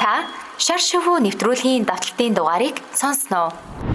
Та шар шувуу нэвтрүүлгийн давталтын дугаарыг сонсноо.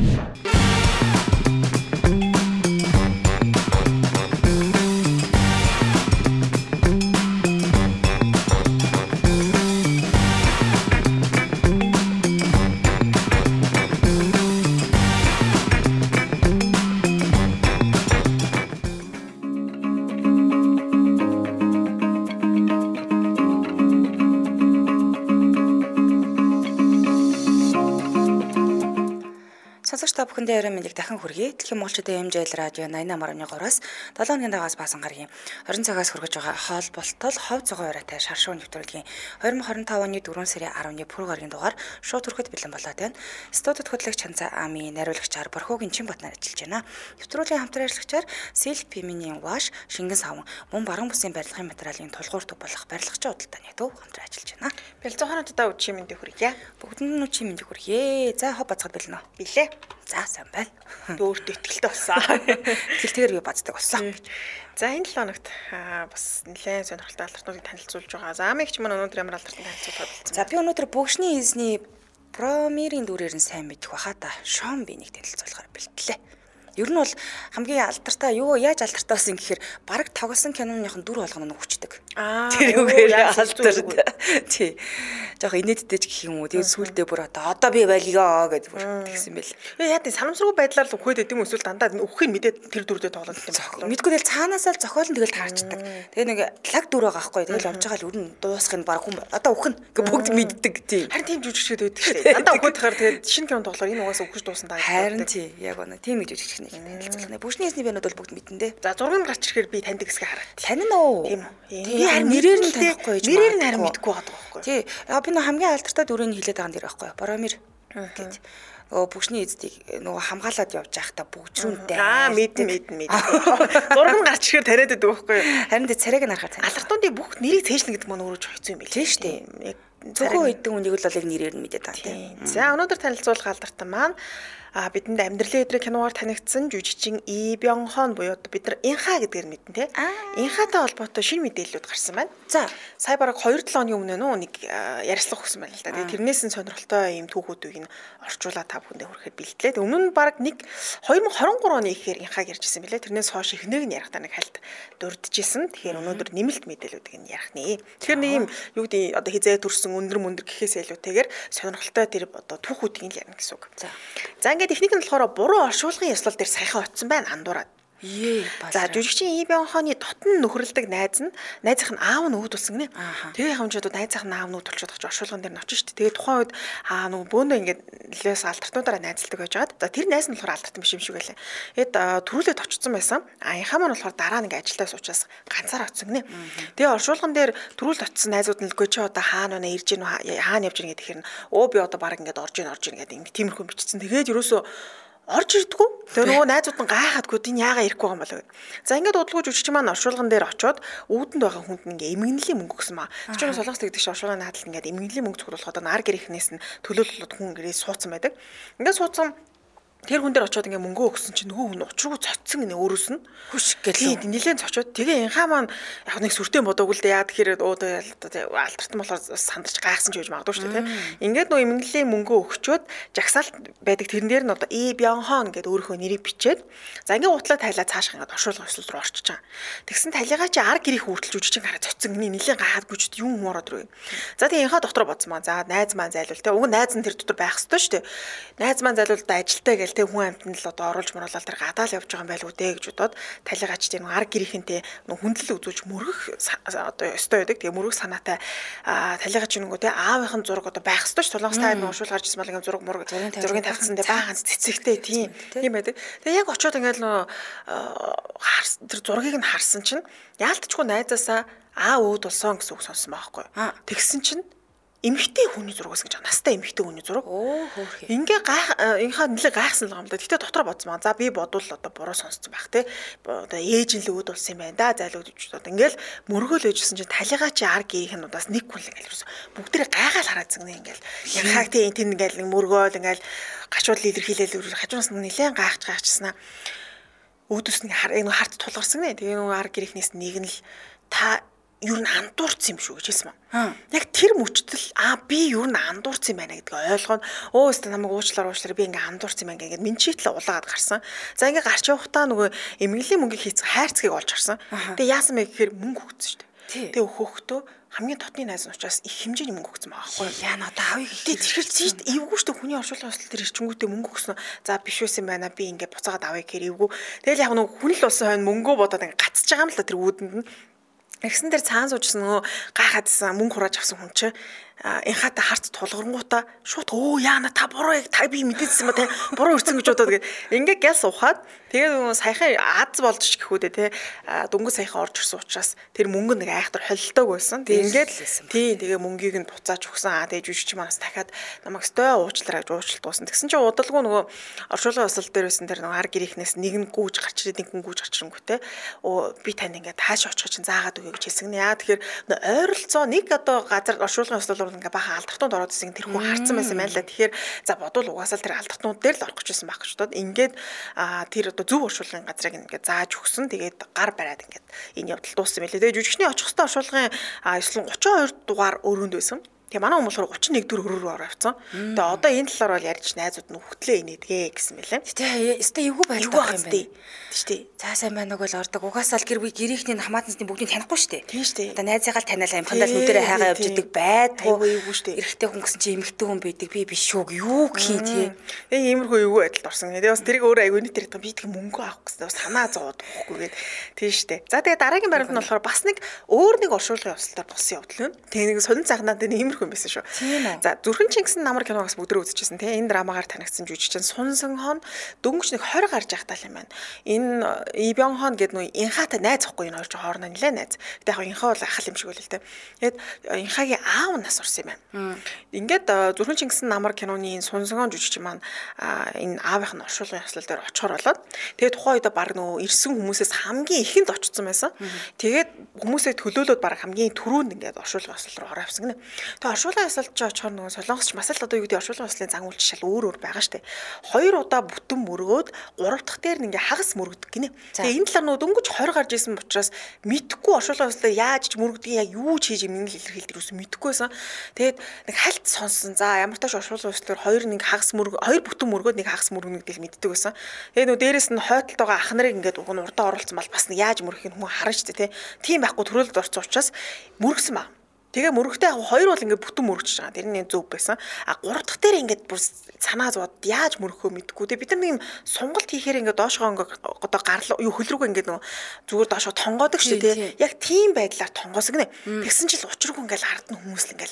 Та бүхэндээ орой мэндийг дахин хүргэе. Дэлхийн монголчуудын MJL радио 88.3-аас 7 өдрийн дагаас баасан гарагийн 20 цагаас хүргэж байгаа хоолболтол хов цогоо оройтой шар шуу нэвтрүүлгийн 2025 оны 4 сарын 10-ны пүрэв гарагийн дугаар шууд хүрэхэд бэлэн болоод байна. Студид хөтлөгч Чанцаа Ами, найруулагчаар Борхогийн Чинбатнаар ажиллаж байна. Нэвтрүүлгийн хамтран ажиллагчаар Silk Pimini Wash, Шингэн савн, мөн баруун бүсийн барилгын материалын тулгуур төв болох барилгачийн худалдааны төв хамтран ажиллаж байна. Бэлзэн хоноодоо үчи мэндийг хүргье. Бүгдэнд нь үчи мэндийг хүргье. За хов бацгаад бэлэн үү? Билээ. За сайн байна. Өөртөө ихтэй болсон. Тэлтэйгээр би бацдаг болсон. За энэ 7 хоногт бас нэлээд сонирхолтой алдарнуудыг танилцуулж байгаа. За амигч маань өнөөдөр ямар алдартай танилцуулах болсон. За би өнөөдөр бүгшний эзний Промирийн дүрээр нь сайн мэдэх баха та. Шон бинийг танилцуулахаар бэлтлээ. Ер нь бол хамгийн алдартай юу яаж алдартай болсон гэхээр бараг тоглосон киноныхон дүр болгоно нь хүчдэг. Тэр үгээр алдартай. Тий. Жохо инээдтэй ч гэх юм уу. Тэгээд сүулдэ бүр одоо би байлгаа гэж бүр тэгсэн байл. Яа тий санамсаргүй байдлаар л өгөхөд идэм эсвэл дандаа өгөхийг мэдээд тэр дүрдээ тоглолт юм байна. Мэдгүй тэгэл цаанаасаа л зохиолн тэгэл таарчдаг. Тэгээ нэг лаг дүр байгаа байхгүй. Тэгэл явж байгаа л өрн дуусахын баг хүн одоо өгөх нь гэ бүгд мэддэг тий. Харин тийм жүжигчгээд байдаг шүү дээ. Дандаа өгөхөд тахаар тэгээд шинэ кино тоглохоор энэ угаасаа өгөх дуусан даа. Харин тий яг оноо тийм гэж жүжигчний танилцуулна. Бүгшний эзний бэнүүд бол бүгд мэдэн дээ. За зургийг гарч ирэхээр би таньдаг хэсгээ хараа. Танин уу? Тийм. Би харин нэрээр нь танихгүй гэж. Нэрээр нь харин мэдэхгүй байгаа байхгүй. Тий. Би нэг хамгийн алдартай дүрийг хэлээд байгаа юм дэр байхгүй. Боромир гэж. Бүгшний эздийг нөгөө хамгаалаад явж байхдаа бүгжрүүнтэй. Мэдэн. Зураг нь гарч ирэхээр тариад байдаг байхгүй. Харин царайг нь харахад алдартай бүх нэрийг цээжлэн гэдэг маань өөрөө ч хэцүү юм билээ. Тийм шүү дээ. Зөвхөн хэдэн үнийг л олыг нэрээр нь мэдээд байгаа тийм. За өнөөдөр танилцуулах алдартай маань бидэнд амьдралын өдрийн киногаар танигдсан жүжигчин И Бёнхон буюу бид нар Инха гэдгээр мэдэн тий. Инхатай холбоотой шинэ мэдээллүүд гарсан байна. За сая бараг 2-7 хоногийн өмнө нэг ярилцлага өгсөн байна л да. Тэгээ тэрнээс нь сонирхолтой юм түүхүүдийг нь орчуулаад та бүхэндээ хүрэхэд бэлтлээ. Тэгээ өмнө нь бараг 2023 оны ихээр Инхаг ярьжсэн билээ. Тэрнээс хойш ихнийг нь ярихтаа нэг хальт дурдчихсэн. Тэгэхээр өнөөдөр нэмэлт мэдээллүүдийг нь ярих нэ. Тэгэхээр нэг юм юу гэдэг одоо хизээ төрсөн өндөр гэхээс илүүтэйгээр сонирхолтой тэр одоо түүхүүдийг нь ярина гэсэн үг. За ингээд техник нь болохоор буруу оршуулгын ёслол дээр саяхан очсон байна андуураад. За жүжигчин И Бёнхоны дотн нөхрөлдөг найзынх нь аав нь өвдөлсөн гинэ. Тэгээ хамжууд найзынх нь аав нь өвдөлчөд очиж оршуулган дээр нь очиж штэ. Тэгээ тухайн үед нөгөө бөөндөө ингээд нэлээс алдартнуудаараа найзалдаг байж байгаад. За тэр найз нь болохоор алдартай биш юм шиг байлаа. Тэгэд төрүүлээд очсон байсан. Инхаа маань болохоор дараа нь ингээд ажилдаа суучаас ганцаараа очсон гинэ. Тэгээ оршуулган дээр төрүүлд очсон найзууд нь л гоо чи одоо хаана байна ирж гин хаана явж гин гэхээр өө би одоо баг ингээд орж гин гэдэг ингээд тиймэрхүү бичсэн. Тэгээд ерөөсөө орж ирдэггүй. Тэгээ нөгөө найзууд нь гайхаадгүй тийм яагаа ирэхгүй байгаа юм болоо гэд. За ингээд удалгүй жүжигч маань оршуулган дээр очиод өвдөнд байгаа хүнд нь ингээ эмгэнлийн мөнгө өгсөн маа. Тэр чинь солонгос тэгдэг ш оршуулгын наадалд ингээд эмгэнлийн мөнгө цуглуулахад нар гэрийнхнээс нь төлөөлөлөд хүн гэрээ суудсан байдаг. Ингээд суудсан тэр хүн дээр очиод ингээ мөнгөө өгсөн чинь нөгөө хүн учиргүй цоцсон гинэ өөрөөс нь хүш гэлээ. Нилээн цочоод тэгээ Инхаа маань яг нэг сүртэй бодоогүй л дээ яа тэгэхээр алдартан болохоор сандарч гайхсан ч гэж магадгүй шүү дээ тийм. Ингээд нөгөө эмгэнлийн мөнгөө өгчөөд жагсаалт байдаг тэрэн дээр нь одоо И Бёнхон гэдэг өөрийнхөө нэрийг бичээд за ингээ утлаа тайлаа цааш ингээ оршуулгын ёслол руу орчиж байгаа. Тэгсэн талигаа чи ар гэрийг хүртэлж үжиж гараа цоцсон гинэ нилээн гайхадгүй ч юм ороод ирвэ. За тэгээ Инхаа дотроо бодсон маань за найз маань зайлуул тийм. Уг найз нь тэр дотор байх ёстой шүү дээ. Найз маань зайлуул да ажилтаа гээл хүн амтнд л одоо оруулж моруулаад тэр гадаал явж байгаа юм байл үү дээ гэж бодоод талигач тийм ар гэрийнхэнтэй хүндлэл үзүүлж мөргөх одоо ёстой байдаг. Тэгээ мөргөх санаатай талигач нөгөө те аавынхын зураг одоо байх ёстой ш солонгос тайд уушуул гарч ирсэн мал ингээ зургийн тавьсан те баа ганц цэцэгтэй тийм байдаг. Тэгээ яг очиод ингээл нөгөө тэр зургийг нь харсан чинь яалтчгүй найзаасаа өөд болсон гэсэн үг сонсон байхгүй. Тэгсэн чинь эмэгтэй хүний зургаас гэж настай эмэгтэй хүний зураг. Ингээ инхаа нэлээ гайхсан л юм да. Гэтэ дотор бодсон маа. За би бодвол одоо буруу сонсцсон байх те. Одоо ээж нь л өөд болсон юм байна да. Зайлууд гэж одоо ингээл мөргөөл ээжсэн чинь талигаа чи ар гэрийнх нь удаас нэг хүн л ингээл бүгдээ гайгаал хараадсан гэнэ ингээл. Инхааг тийм ингээл мөргөөл ингээл гачуул илэрхийлэл хажуунаас нь нэлээ гайхчихснаа. Өөдөөс нь харт тулгарсан гэнэ. Тэгээ нөгөө ар гэрийнхнээс нэг нь л та юу н андуурсан юм шүү гэж хэлсэн маа. Яг тэр мөчтөл би юу н андуурсан юм байна гэдгийг ойлгоно. Өөстө намайг уучлаар би ингээ андуурсан юм байна гэдэг мен читэл улаагаад гарсан. За ингээ гарч явахдаа нөгөө эмгэглийн мөнгөийг хийцэг хайрцгийг олж харсан. Тэгээ яасан бэ гэхээр мөнгө өгсөн шүү дээ. Тэгээ хөөхтөө хамгийн дотны найз нь учраас их хэмжээний мөнгө өгсөн байгаа байхгүй юу? Яна одоо авъя гэх. Тэгэхээр чийт эвгүй шүү дээ хүний оршуулгын өсөлт төр ирчингүүтээ мөнгө өгсөн. За биш байсан байна би ингээ буцаагаад авъя гэхээр эвгүй. Тэгэл яг нөгөө хүн л болсон хойно мөнгөө бодоод ингээ гацж байгаа юм л да тэр үүдэнд нь. Тэгсэн дээр цаан суужсэн нөгөө гайхаадсан мөнгө хурааж авсан хүн чинь инхаатай харц тулгарнгуудаа шууд яана та буруу та би мэдээсэн юм те буруу ирсэн гэж бодоод ингээ гял суухад тэгээд нөгөө саяхан аз болж гэхүүдээ те дөнгөж саяхан орж ирсэн учраас тэр мөнгө нэг айхтар холилдог байсан. Тэгээ мөнгийг нь буцааж өгсөн. Тэгээ жүжигч манаас дахиад намайг стой уучлаарай гэж уучлалт дуусан. Тэгсэн чинь удалгүй нөгөө оршуулгын өсөлт дээр байсан тэр нөгөө ар гэрийнхнээс нэг нь гүүж гарч ирээд нэг нь гүүж гарч ирэнгүүтээ би тань ингээ тааш очих чинь заагаад өгье гэж хэлсэн. Яа тэгэхээр ойролцоо нэг одоо газар оршуулгын өсөлт ингээ бахан алдартууд ороод ирсэн тэр хүн харцсан байсан байна л да. Тэгэхээр за бодвол угаасаа тэр алдартууд дээр л орох гэж байсан байх гэж бодоод ингээд тэр одоо зөв оршуулгын газрыг ингээ зааж өгсөн. Тэгээд гар бариад ингээд энэ явдал дууссан байлээ. Тэгээд жүжигчний очих хөстө оршуулгын эслэн 32 дугаар өрөөнд байсан. Тэгээ манай хүмүүс 31 дэх өрөө рүү ороо авцсан. Тэгээ одоо энэ талаар бол ярьж найзууд нь хөтлөө инээдгээ гэсэн мэлээ. Тэгээ өстой эвгүй байлаа юм байна. Тийш. За сайн байна уу гэж ордог. Угаасаа л гэрийнхний хамаатны бүгдийг танихгүй штэ. Тийш. Одоо найзыгаа л таниалаа амхандаа нүдэрээ хайгаа явж идэг байдгүй эвгүй штэ. Эрэгтэй хүн гэсэн чи эмэгтэй хүн байдаг. Би биш шүү. Юу гэх юм тэгээ. Тэгээ иймэрхүү эвгүй байдалд орсон. Тэгээ бас тэрийг өөрөө аягүй нийт ярьдаг. Би тэг мөнгө авах гэсэн. Бас санаа зовоод болохгүй гээд. Тийш штэ. За тэгээ дараагийн баримт нь болохоор бас нэг өөр нэг оршуулгын явцлаар болсон явдал байна. Тэгээ нэг сонин цагнаад нэг хүн байсан шүү. За Зүрхэн Чингисийн намар киногоос бүгдөө үзчихсэн тийм энэ драмагаар танигдсан жүжигчин Сунсан хон дөнгөж нэг 20 гарч явах тал юм байна. Энэ Ибён хон гэдэг нөө инхаатай найз ахгүй энэ хоёр ч хоорондоо нэлээ найз. Гэтэ яг инхаа бол ахал юм шиг байл л дээ. Тэгээд инхаагийн аав нас орсон юм байна. Ингээд Зүрхэн Чингисийн намар киноны энэ Сунсан хон жүжигчин маань энэ аавынх нь оршуулгын ёслол дээр очихоор болоод тэгээд тухайн үед баг нөө ирсэн хүмүүсээс хамгийн ихэнд очсон байсан. Тэгээд хүмүүсээ төлөөлөд баг хамгийн түрүүнд ингээд оршуулгын ёслол руу ороо авсан гинэ. Тэгээд оршуулгын ёслолч очихоор нөгөө солонгосч бас л одоо юу гэдэг оршуулгын ёслолын зан үйлч шал өөр байгаа штэ. 2 удаа бүтэн мөргөөд 3 дахь дээр нь ингээ хагас мөргөдөг гинэ. Тэгээ энэ талаар нөгөө дөнгөж 20 гарч исэн учраас мэдхгүй оршуулгын ёслол яаж ч мөргөдгийг яг юу ч хийж өмнө илэрхийлдэг юусэн мэдхгүйсэн. Тэгээд нэг хальт сонссон. За ямар тааш оршуулгын ёслолоор 2 нэг хагас мөргө 2 бүтэн мөргөөд нэг хагас мөргөнө гэдгийг мэддэг байсан. Тэгээд нөгөө дээрэс нь хойтолд байгаа ах нарыг ингээд уг нь урдаа оруулсан бол бас нэг яаж мөргөхийг хүн харна штэ тий. Тийм байхгүй төрөлд орсон учраас мөргсөн баг. Тэгээ мөрөгтэй яг 2 бол ингээд бүтэн мөрөгч байгаа. Тэр нь зөв байсан. 3 дахь дээр ингээд бүр санаа зовоод яаж мөрөхөө мэдгүй. Тэгээ бид нар нэг юм сунгалт хийхээр ингээд доошгоо ингээд одоо гарал юу хөл рүүгээ ингээд нөгөө зүгээр доошгоо тонгоодог шүү дээ. Яг тийм байдлаар тонгоосгнэ. Тэгсэн чил учиргүй ингээд ард нь хүмүүс л ингээд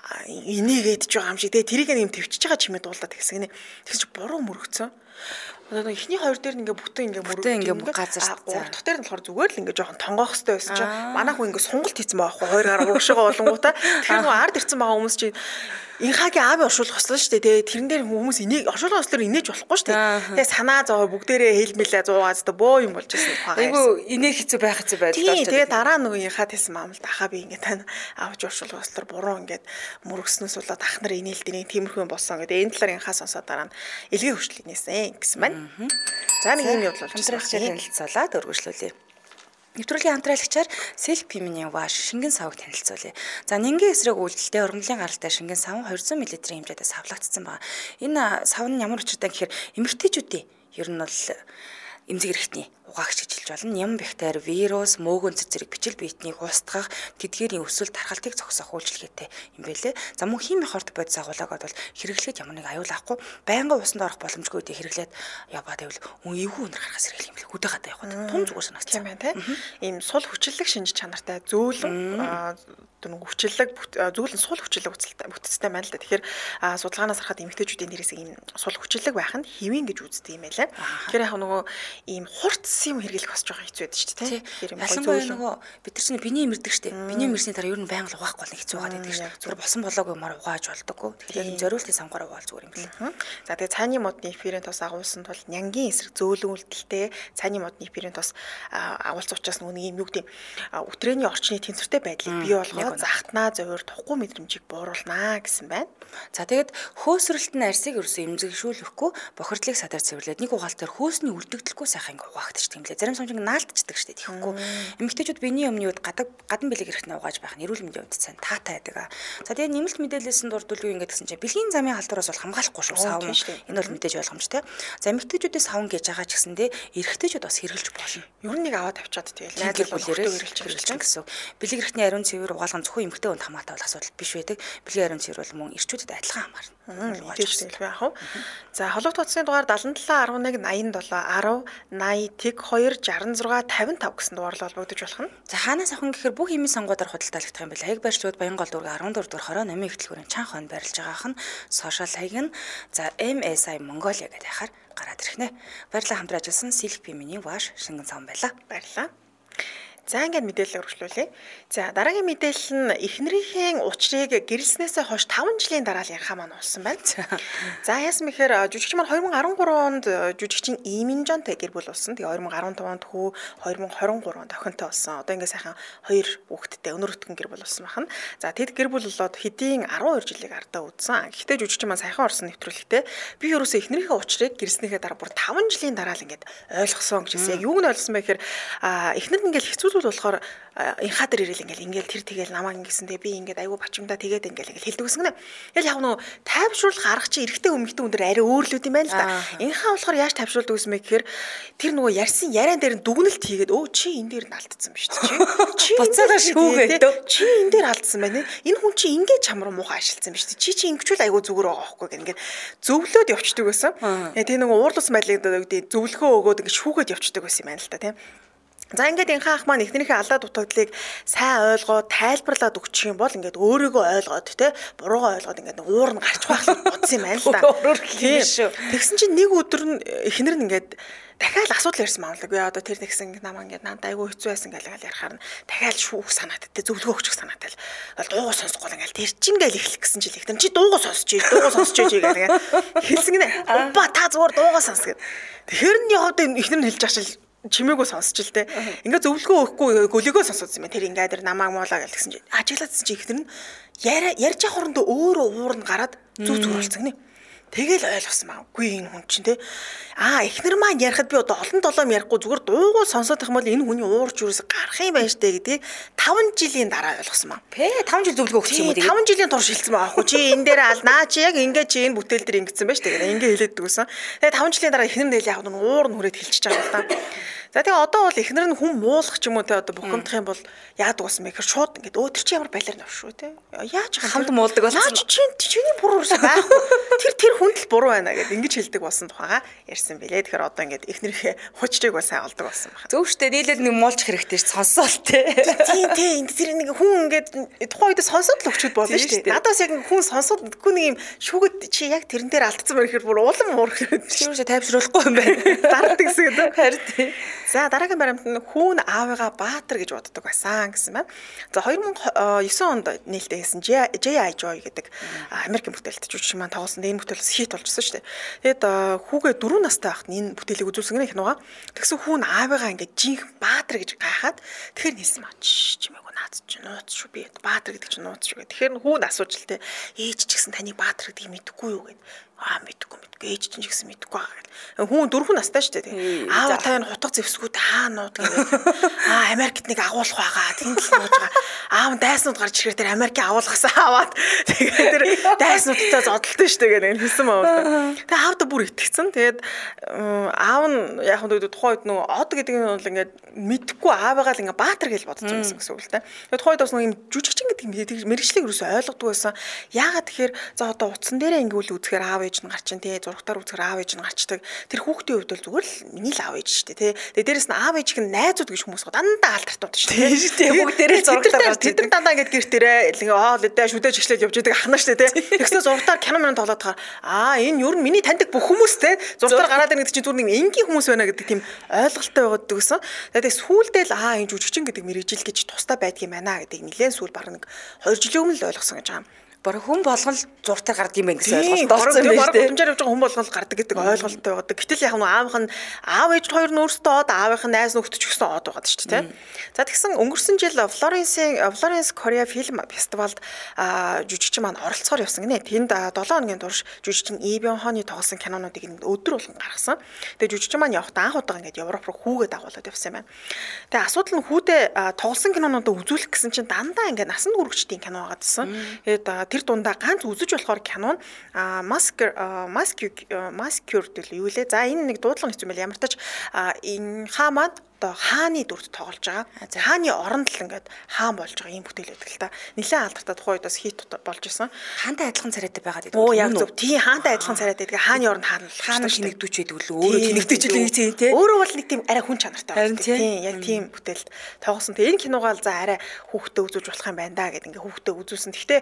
инээгээд байгаа юм шиг. Тэгээ тэрийг нэг юм төвчж байгаа чимээ дуулаад тэгсгнэ. Тэгсэн чи буруу мөрөгцөн. Одоо эхний 2 дээр ингээ бүтэн ингээ мөрөг газар 3 дахь дээр нь болохоор зүгээр л ингээ жоохон тонгоох хэрэгтэй байсан чинь манай хүн ингээ сунгалт хийцэн байгаа байхгүй 2 гараа уушгаа болонгуудаа тэгэхээр нөгөө ард ирсэн байгаа хүмүүс чинь инхаагийн аавын оршуулгах ёслоо шүү дээ. Тэрэн дээр хүмүүс энийг оршуулгах ёслоор инээж болохгүй шүү дээ. Тэгээ санаа зовоо бүгдээрээ хэлмэлээ 100-аас та боо юм болж ирсэн байгаа. Айгу инээх хэцүү байх хэцүү байдал. Тэгээ дараа нөгөө инхаа хэлсэн маамалд ахаа би ингээ тань аавч оршуулгах ёслоор буруу ингээ мөргснөөс болоод ах нар инээлдэг нэг тиймэрхүү юм болсон гэдэг. Энэ талаар инхаа сонсоод дараа нь илгээ хөрчлөг нээсэн гэсэн байна. За нэг юм явдал болж байна. Танилцуулаад өргөжлүүлье. Нэвтрүүлгийн хамтраалагчаар Self Feminine Wash шингэн савг танилцуулъя. За нингийн эсрэг үйлдэлтэй ургамлын гаралтай шингэн сав 200 мл-ийн хэмжээтэй савлагдсан байна. Энэ сав нь ямар учиртай гэхээр эмэгтэйчүүдийн ер нь бол эмзэг эрэхтний угаагч гэж хэлж болно. Ням бактери, вирус, мөөгөн цэцэрэг бичил биетнийг устгах, тэдгээрийн өсвөл тархалтыг зогсоох үйлчилгээтэй юм байлээ. За мөн химийн хорт бодис агуулгад бол хэрэглэхэд ямар нэг аюул авахгүй байнгын усанд орох боломжгүй үедээ хэрэглээд яваад байвал эвгүй өнөр гарахаас хэрэглэх юм бэл хөдөө гадаа явах тун зүгээр санагдсан байна тийм. Ийм сул хүчлэг шинж чанартай зөөлөн хүчлэг зөөлөн сул хүчлэг бүтцтэй байна л да. Тэгэхээр судалгаанаас харахад эмэгтэйчүүдийн дээрээс ийм сул хүчлэг байх нь хэвэн гэж үздэг юм байлаа. Тэгэхээр яг нөгөө ийм хурц юм хэрэглэх бас жоохон хэцүү байдаг шүү дээ тийм. Ялангуяа нөгөө бид нар чинь биений имэрдэг шүү дээ. Биений имэрсний дараа ер нь байнга л угаахгүй нэг хэцүү байгаа гэдэг шүү дээ. Тэр босон болоогүй юмар угааж болдоггүй. Тэгэхээр энэ зориултын самгаар угаал зүгээр юм байна. За тэгээ цааны модны эфирийн тус агуулсан тул нянгийн эсрэг зөөлөн үйлдэлтэй цааны модны эфирийн тус агуулсан учраас нөгөө нэг юм юу гэдэг өтрээний орчны тэнцвэртэй байдлыг бий болгоод захтнаа зовир тухгүй мэдрэмжийг бууруулнаа гэсэн байна. За тэгээд хөөсрөлт нь арсыг ерөөсөө эмзэгшүүлэхгүй бохирдлыг садар цэвэрлээд нэг угаалтаар хөөсний үлдэгдэлгүй сайхан ингээ угаагдаг. юм лээ. Зарим сумжиг наалтчдаг штэ тийхгүй. Эмэгтэйчүүд биений өмнөд гадна бэлэг ирэхнээ угааж байх нь эрүүл мэндийн хувьд сайн таатай байдаг. За тэгээ нэмэлт мэдээлэлсэн дурдвал юу ингэ гэсэн чинь бэлгийн замын халдвараас бол хамгаалахгүй шүү савн. Энэ бол мэдээж ойлгомжтой. За эмэгтэйчүүдийн савн гэж байгаа ч гэсэндээ эрэгтэйчүүд бас хэрэглэж болно. Ер нь нэг аваад авчаад тэгэл найз бүлээрээ хэрэглэж гэсэн. Бэлэг ирэхний ариун цэвэр угаалган зөвхөн эмэгтэй хүнд хамаатай бол асуудал биш байдаг. Бэлгийн ариун цэвэр бол мөн эрчүүдэд адилхан хамаарна. Тэгж хэлбэ яах вэ? За холбогд утасны дугаар 77 11 87 10 80 тэг 2 66 55 гэсэн дугаар л холбогдож болох нь. За хаанаас авах гэхээр бүх эмийн сонгуудаар худалдаалагдах юм байна. Хаяг барьчлууд Баянгол дүүрэг 14 дугаар 28 хөтөлбөрийн чанга хон барилж байгаах нь сошиал хаяг нь за MSI Mongolia гэдэг яхаар гараад ирэх нэ. Баярлалаа хамтран ажилласан Silk Pim-ийн Wash Шингэн цаан байлаа. Баярлалаа. За ингээд мэдээлэл өргөжлүүлье. За дараагийн мэдээлэл нь эхнэрийнхээ учрыг гэрэлснээсээ хойш 5 жилийн дараа л янхаа маань олсон байна. За яасан мэхээр жүжигч маань 2013 онд жүжигчин Иминжонтой гэр бүл болсон. Тэгээ 2015 онд хүү 2023 онд охинтой болсон. Одоо ингээд сайхан 2 хүүхэдтэй өнөр өтгөн гэр бүл болсон байна. За тэд гэр бүл болоод хэдийн 12 жилиг ардаа үзсэн. Гэхдээ жүжигчин маань сайхан орсон нэвтрүүлэгтээ би ерөөсөө эхнэрийнхээ учрыг гэрэлснийхээ дараа бүр 5 жилийн дараа л ингээд ойлгосон гэсэн. Яг юуг нь ойлгосон бэ гэхээр эхнэр нь ингээд хэцүү болохоор инхаа дээр ирэл ингээл тэр тэгэл намайг ингэсэндээ би ингээд аюу бачимдаа тэгээд ингээл хэлдэг гэсэн гэнэ. Тэгэл яг нөө тайвшруулах арга чи эрэгтэй өмнөдөө өндөр арай өөрлөд юм байна л да. Инхаа болохоор яаж тайвшруулдаг гэсэн бэ гэхээр тэр нөгөө ярьсан яриан дээр нь дүгнэлт хийгээд өө чи энэ дээр нь алдсан биз дээ чи буцаага шүүгээд чи энэ дээр алдсан байна. Энэ хүн чи ингээд чамруу муухай ашигласан биз дээ. Чи ингэчүүл аюу зүгээр байгаа байхгүй гэнгээ зөвлөөд явчихдаг байсан. Тэгээ нөгөө уурлус байлыг зөвлөгөө өгөөд ингээд шүүгээд явчихдаг байсан юм байна л да тийм. За ингээд инхаа ах маань эхнэрийнхээ алдаа дутагдлыг сайн ойлгоод тайлбарлаад өгчих юм бол ингээд өөрийгөө ойлгоод те буруугаа ойлгоод ингээд уур нь гарч байх л бодсон юм байна л да. Тэгсэн чинь нэг өдөр нь эхнэр нь ингээд дахиад асуудал ярьсан маамлаг. Би одоо тэр нэгсэн намаа ингээд надад айгүй хэцүү байсан гээл ярихаар нь дахиад шүүх санаатай те зөвлөгөө өгчих санаатай л дуугаа сонсохгүй ингээд тэр чин гээл эхлэх гэсэн чинь эхнэр чи дуугаа сонсч гээл хэлсэн гинэ. Опа та зүгээр дуугаа сонс гэд. Тэгэхээр нь яваад эхнэр нь хэлж achил чимээгөө сонсч л те. Ингээ зөвлөгөө өгөхгүй гөлөгөө сонсоодсан юм. Тэр ингээ намааг муулаа гэлсэн чинь ажиглаадсэн чи ихтер нь ярьж явах орондоо өөрөө уур нь гараад зүг болсон гинэ. Тэгэл ойлгосон маа. Үгүй энэ хүн чинь те. Эхнэр маань ярихад би одоо олон толом ярихгүй зүгээр дуугүй сонсоод их юм бол энэ хүний уурч юус гарах юм байна штэ гэдгийг 5 жилийн дараа ойлгосон маа. 5 жил зөвлөгөө өгсөн юм уу тэгээд 5 жилийн турш хэлсэн байгаа хгүй. Чи энэ дээр алднаа чи яг ингээ чи энэ бүтээл дээр ингэсэн байна штэ гэдэг. Ингээ хэлээддэг гэсэн. Тэгээд 5 жилийн дараа эхнэр нь яг уур нь хүрээд хэлчихэж байгаа юм да. За тэгээ одоо бол эхнэр нь хүн муулах ч юм уу те одоо бухимдах юм бол яадаг болсон бэ гэхээр шууд ингээд өө тэр чи ямар балер навш шүү те. Яаж хамт муулдаг болсон. Чиний буруу юусэн байхгүй. Тэр хүнд л буруу байна гэд ингэж хэлдэг болсон тухайга ярьсан бэлээ. Тэгэхээр одоо ингээд эхнэрийнхээ хучрыг бол сайн олдог болсон байна. Зөв штэ нийлээд нэг муулчих хэрэгтэй ш сонсоол те. Тийм тэр нэг хүн ингээд тухайн үед сонсоод л өгчүүд болно штэ. Надаас яг хүн сонсоод үгүй нэг юм шүүгэд чи яг тэрэн дээр алдсан байх хэрэг бүр улам уурах хэрэг. Чи юусе тайвшруулахгүй юм байна. Дардаг гэсэн үү? Харин тийм. За дараагийн баримт нь хүүн аавыгаа баатар гэж боддог байсан гэсэн байна. За 2009 онд нээлттэй хийсэн J.I. Joy гэдэг Америкийн бүтээлч жүжигч маань тоглосон. Энэ бүтээлс хит болжсэн шүү дээ. Тэгэд хүүгээ 4 настай байхад энэ бүтээлийг үзүүлсэн гэнэ киногаа. Тэгсэн хүүн аавыгаа ингээд жинхэнэ баатар гэж гайхаад тэгэхээр нэлсэн маа чимээгүй наац чи нууц шүү би баатар гэдэг чи нууц шүү гэх. Тэгэхээр хүүн асууж л те ээж ч гэсэн таны баатар гэдгийг мэдэхгүй юу гэд. Мэдгүй ээж чинь ч гэсэн мэдгүй байгаа гэл. Хүн 4 настай шүү дээ. Аава та энэ хутга зэвсгүүд нууд гэдэг. Америкт нэг агуулах байгаа. Тэнд л нууж байгаа. Аав дайснууд гарч ирэхээр тэр Америкийн агуулгасаа аваад тэгээд тэр дайснуудтай зодтолтой шүү дээ гэдэг хэлсэн маа. Тэгээд аавда бүр итгэцэн. Тэгээд аав нь яг нь тухайн үед нөгөө од гэдэг нь бол ингээд мэдгүй аавыгаа л ингээд баатар гэж бодож байсан гэсэн үг л дээ. Тэгээд тухайн үед бас нөгөө юм жүжигчин гэдэг мэрэгчлийг юусоо ойлгохгүй байсан. Яагаад тэгэхээр за одоо утсан дээрээ ингээд үзэхээр аав ээж нь гарчин тий зургатаар үзэхээр аав ээж нь гарчдаг. Тэр хүүхдийн хувьд бол зүгээр л миний л аав ээж шүү дээ тий. Тэгээ дээрэс нь аав ээж гэн найзууд гэж хүмүүс дандаа алдартай шүү дээ. Тий бүгдээрээ зургатаар гарч тэд нар дандаа ингээд гэртэрээ лэдэ шүдэж ичлээд явж идэг ахна шүү дээ тий. Тэгсэн зургатаар кино мэн тоглоод байгаа. Энэ юу миний таньдаг бүх хүмүүс тий зургатаар гараад ирэх гэдэг чинь зүгээр нэг энгийн хүмүүс байна гэдэг тийм ойлголттой байгаад гэсэн. Тэгээ сүүлдээ л энэ жүжигчин гэдэг мэрэгжил гэж тустай байдаг юм байна гэдгийг нэлээд сүүл баг нэг 2 жилийн өмнө л ойлгосон гэж байгаа юм. Бараг хүн болгон л зуртаар гардаг юм байна гэсэн ойлголт олцсон юм байна. Гудамжаар явж байгаа хүн болгон л гардаг гэдэг ойлголттой байдаг. Гэтэл яг аав ээж хоёр нь өөрсдөө од, аавынх нь найз нөхдөж өгсөн од байгаа шүү дээ. За тэгсэн өнгөрсөн жил Florence Korea Film Festival-д жүжигчин маань оролцохоор явсан гинэ. Тэнд 7 хоногийн турш жүжигчин Lee Byung-hun тоглосон кинонуудыг өдөр болгон гаргасан. Тэгээ жүжигчин маань явахдаа анх удаа ингээд Европ руу хүүгээ дагуулад явсан юм байна. Тэгээ асуудал нь хүүдээ тоглосон кинонуудаа үзүүлэх гэсэн чинь дандаа ингээд насанд хүрэгчдийн кино байгаа гэсэн. Тэгээд тэр дундаа ганц үзэж болохоор кино нь Mascured гэл юу лээ. За энэ нэг дуудлага хэвчээ мэл ямар ч энэ хаа маань одоо хааны дүрд тоглож байгаа. Хааны оронд л ингээд хаан болж байгаа юм бүтээл байдаг л та. Нилээн алдартай тухайн үед бас хит болж исэн. Хаантай адилхан царайтай байгаад байдаг. Оо яг зөв. Тийм хаантай адилхан царайтай байдаг. Хааны оронд хаана хинэгдүүч байдаг лөө. Өөрөө хинэгдэж л нэг тийм тий. Өөрөө бол нэг тийм арай хүн чанартай байдаг. Тийм яг тийм бүтээлд тоглосон. Тэгээ энэ киногаал за арай хүүхдэд үзүүлж болох юм байна да гэдэг ингээд хүүхдэд үзүүлсэн. Гэхдээ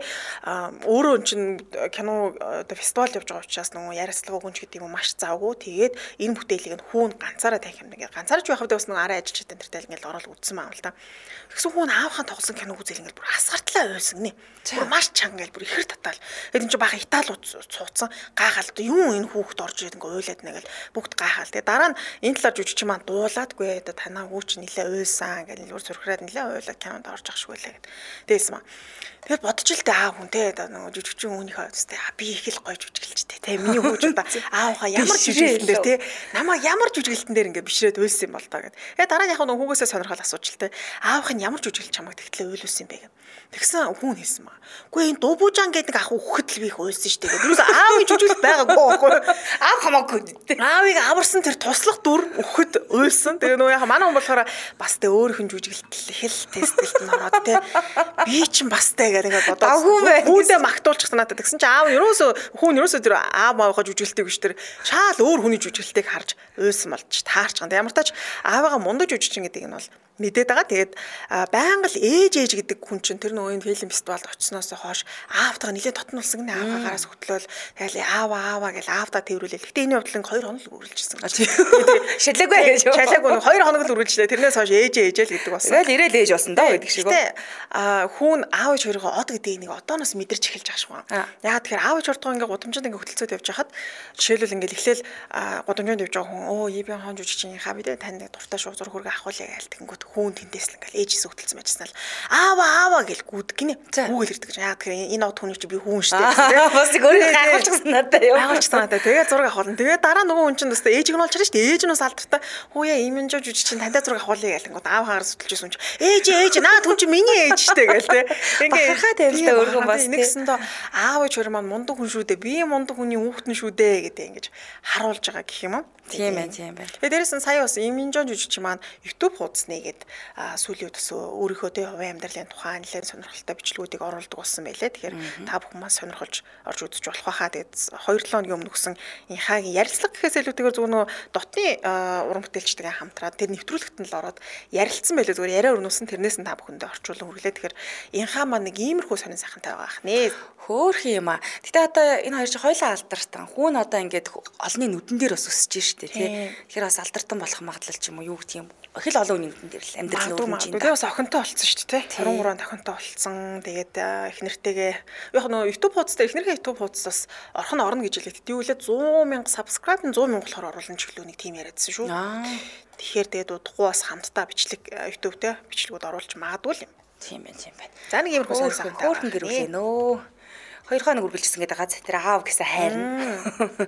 өөрөө чинь кино одоо фестивал явж байгаа учраас нөгөө яриацлагын гүнж гэдэг юм маш завгүй. Тэгээд энэ бүтээлийг нь хүүн ганцаараа тавих юм ингээд ганцаарч байхад бас нөгөө арай ажилчтай тэртэл ингээд ороод үзсэн маа л да. Тэгсэн хүүн аавхаа тоглосон кино үзэл ингээд бүр асгартлаа ойлсон гинэ. Бүр маш чанга ингээд бүр ихэр татаал. Тэгээд энэ чинь бага Италиуд цууцсан гайхал юу энэ хүүхд орж ирээд ингээд уйлаад нэгэл бүгд гайхал. Тэгээд дараа нь энэ талаар жүжигчин маань дуулаадгүй одоо танаа хүүч нилээ уйлсан ингээд нэлүүр зурхраад нилээ уйлаад кинонд орж ах шгүүлээ гэд. Тэгсэн маа. Тэгэл бодож л дээ аав хүн те нөгөө жүжигчин хүнийхээ өстэй би их л гоё жүжиглэлчтэй те миний хүүч удаа аавхаа ямар жүжиглэлтэн дээр те намаа ямар жүжиглэлтэн дээр ингээд бишрээд уйлсан юм бол таа гэд. Тэгээ дараа нь яг нөгөө хүүгээсээ сонирхол асууж л те аавх нь ямар жүжиглэлч чамайг тэгтлээ уйлуулсан юм бэ гэд. Тэгсэн хүн хэлсэн маа. Үгүй энэ дубужаан гэдэг ах хүүхэд л би их уйлсан штэ гэд. Юусе аавын жүжиглэлт байгаагүй байхгүй. Аав хамаагүй те. Аавыг аварсан тэр туслах дүр хүүхэд уйлсан. Тэгээ нөгөө яг манай хүн болохоор бас те өөр хүн жүжиглэлт хэл тестэлт нь ороод те би чинь бас те ингээд бодоод хүүдэ магтуулчихсан надад тэгсэн чи аав ерөөсөө тэр аав маавынхаа жүжиглэлтийг биш тэр шаал өөр хүний жүжиглэлтийг харж уйлсан болж таарч байгаа. Ямар тач аавыгаа мундаг жүжигчин гэдэг нь бол мэдээд байгаа. Тэгээд байнга л ээж гэдэг хүн чинь тэр нөгөө фильм фестивалд очсноос хойш аавтайгаа нэлээд дотнолсон гэнэ аавгаа гараас хөтлөөл тэгэл ааваа гэж аавтаа тэрвэрлээ. Гэтэ энэ явдлын 2 хоног л үргэлжилсэн. Шалаагүй гэж. Шалаагүй 2 хоног л үргэлжлээ. Тэрнээс хойш ээж л гэдэг болсон. Тэгэл ирээл ээж болсон даа гэдэг шиг. Гэтэ хүн аав ээж хоёроо од гэдгийг нэг одооноос мэдэрч эхэлж байгаа шүү. Яагаад тэгэхээр аав ээж хоёртойгоо ингээ гудамжинд ингээ хөтөлцөөд явж хахад жишээлбэл ингээ эхлээл гудамжинд явж байгаа хүн оо Lee Byung-hun жүжигчийн бид танд дуртай шууд зураг хөргө авахулъя гээл тэгэнгүүт хүүн тэндээс л ингээл ээжээс хөтөлцсөн байжснаа л аава гэл гүдэг гинэ. Хүүгэл ирдэг гэж. Яагаад тэгэхээр энэ од хүний чи би хүүн штэ гэсэн. Бас өөрөө гайхуулчихсан надад юу. Гайхуулчихсан надад. Тэгээ зураг авахулна. Тэгээ дараа нөгөө хүн чинь өстө ээжиг нь олж харна штэ. Ээж нь бас алдартай. Хүүяа имэн жоо жүжигчин тандаа зураг авахулъя гээл аав хаагаас хөтөлжсэн чинь ээж наад хүн чи миний ээж штэ гээл те. Ингээ бахархаа тавилтаа өргөн бас нэгсэндээ аав ээж хоёр маань мундаг хүн шүү дээ. Би мундаг хүний хүүхдэн шүү дээ гэдэг ингэж харуулж байгаа гэх юм уу. Тийм байна. Тэгээ дээрээс нь сая бас Иминжон жүжигч маань YouTube хуудас нэгээд сүүлийн үед бас өөрийнхөө тэ хувийн амьдралын тухай нэлээд сонирхолтой бичлэгүүдийг оруулдаг болсон байлээ. Тэгэхээр та бүхэн маань сонирхолж орж үзэж болох байхаа. Тэгээд 2-7 хоногийн өмнө өгсөн инхаагийн ярилцлага гэхээс илүүтэйгээр зөв нөө дотны уран бүтээлчтэйгээ хамтраад тэр нэвтрүүлэгт нь л ороод ярилцсан байлээ. Зүгээр яриа өрнүүлсэн тэрнээс нь та бүхэндээ орчуулан хүргэлээ. Тэгэхээр инхаа маань нэг иймэрхүү сонин сайхантай байгаа ахнээ. Хөөх юм аа. Гэтэ одоо энэ хоёр чинь хоёулаа алдартай. Хүүн одоо ингээд олны нүдэн дээр бас өсөж штэ тий. Тэгэхээр бас алдартай болох магадлал ч юм уу юу гэх юм. Их л олон нүдэн дээр л амьдрал өөрөж юм. Тэгээ бас охинтой болцсон шүү дээ тий. 23-нд охинтой болцсон. Тэгээд эхнэртэйгээ яг нөө YouTube хуудастай эхнэрийн YouTube хуудасаас орно гэж хэлээд тий үлээ 100,000 subscribe 100,000 болохоор оруулна ч гэлөө нэг тийм яриадсан шүү. Тэгэхээр тэгээд удахгүй бас хамтдаа бичлэг YouTube те бичлэгүүд оруулж магадгүй юм. Тийм байна. За нэг юм хөөрхөн сайхантай. Хөөрхөн гэр үлээ нөө. 2 хоног үргэлжилсэн гэдэг газ тэр аав гэсэн хайрна.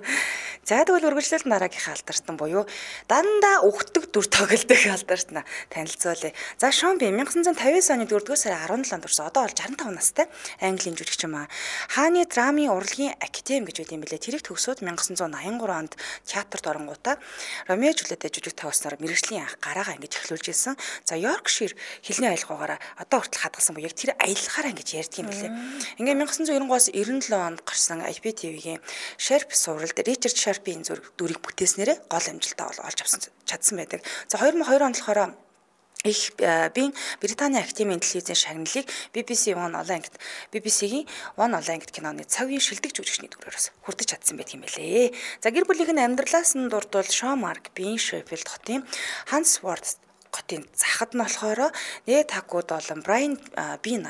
За тэгвэл үргэлжлэл дараагийнхаа алдарсан буюу дандаа өгдөг дүр тоглодог алдарсан танилцуулъя. За Шон Би 1950 оны 4-р сарын 17-нд төрсөн. Одоо бол 65 настай Английн жүжигчин маа. Хааны драмын урлагийн академи гэж үл юм билээ. Тэрийг төгсөөд 1983 онд театрт оронгуудаа Ромео Жулиеттэй жүжиг тавьснаар мэргэжлийн анх гараагаа ингэж эхлүүлж ирсэн. За Йоркшир хэлний аялгаагаар одоо хүртэл хадгалсан буюу яг тэр аяллахаараа ингэж ярьдаг юм билээ. Ингээ 1990-аас 97 онд гарсан IPTV-гийн Sharp суралд Ричард Sharp-ийн дүрийг бүтээснээрээ гол амжилтаа олж чадсан байдаг. За 2002 онд болохоор их бин Британий Академийн телевизийн шагналыг BBC-гийн One All Angd киноны цагийн шилдэг жүжигчний дүрээрээс хүртэж чадсан байдаг юм билээ. За гэр бүлийнх нь амьдралаас нь дурдвал Шон Марк Бин Шеффилд хотын Хансворт хотын захад нь болохоор Нэ Такуд болон Брайан Би нарын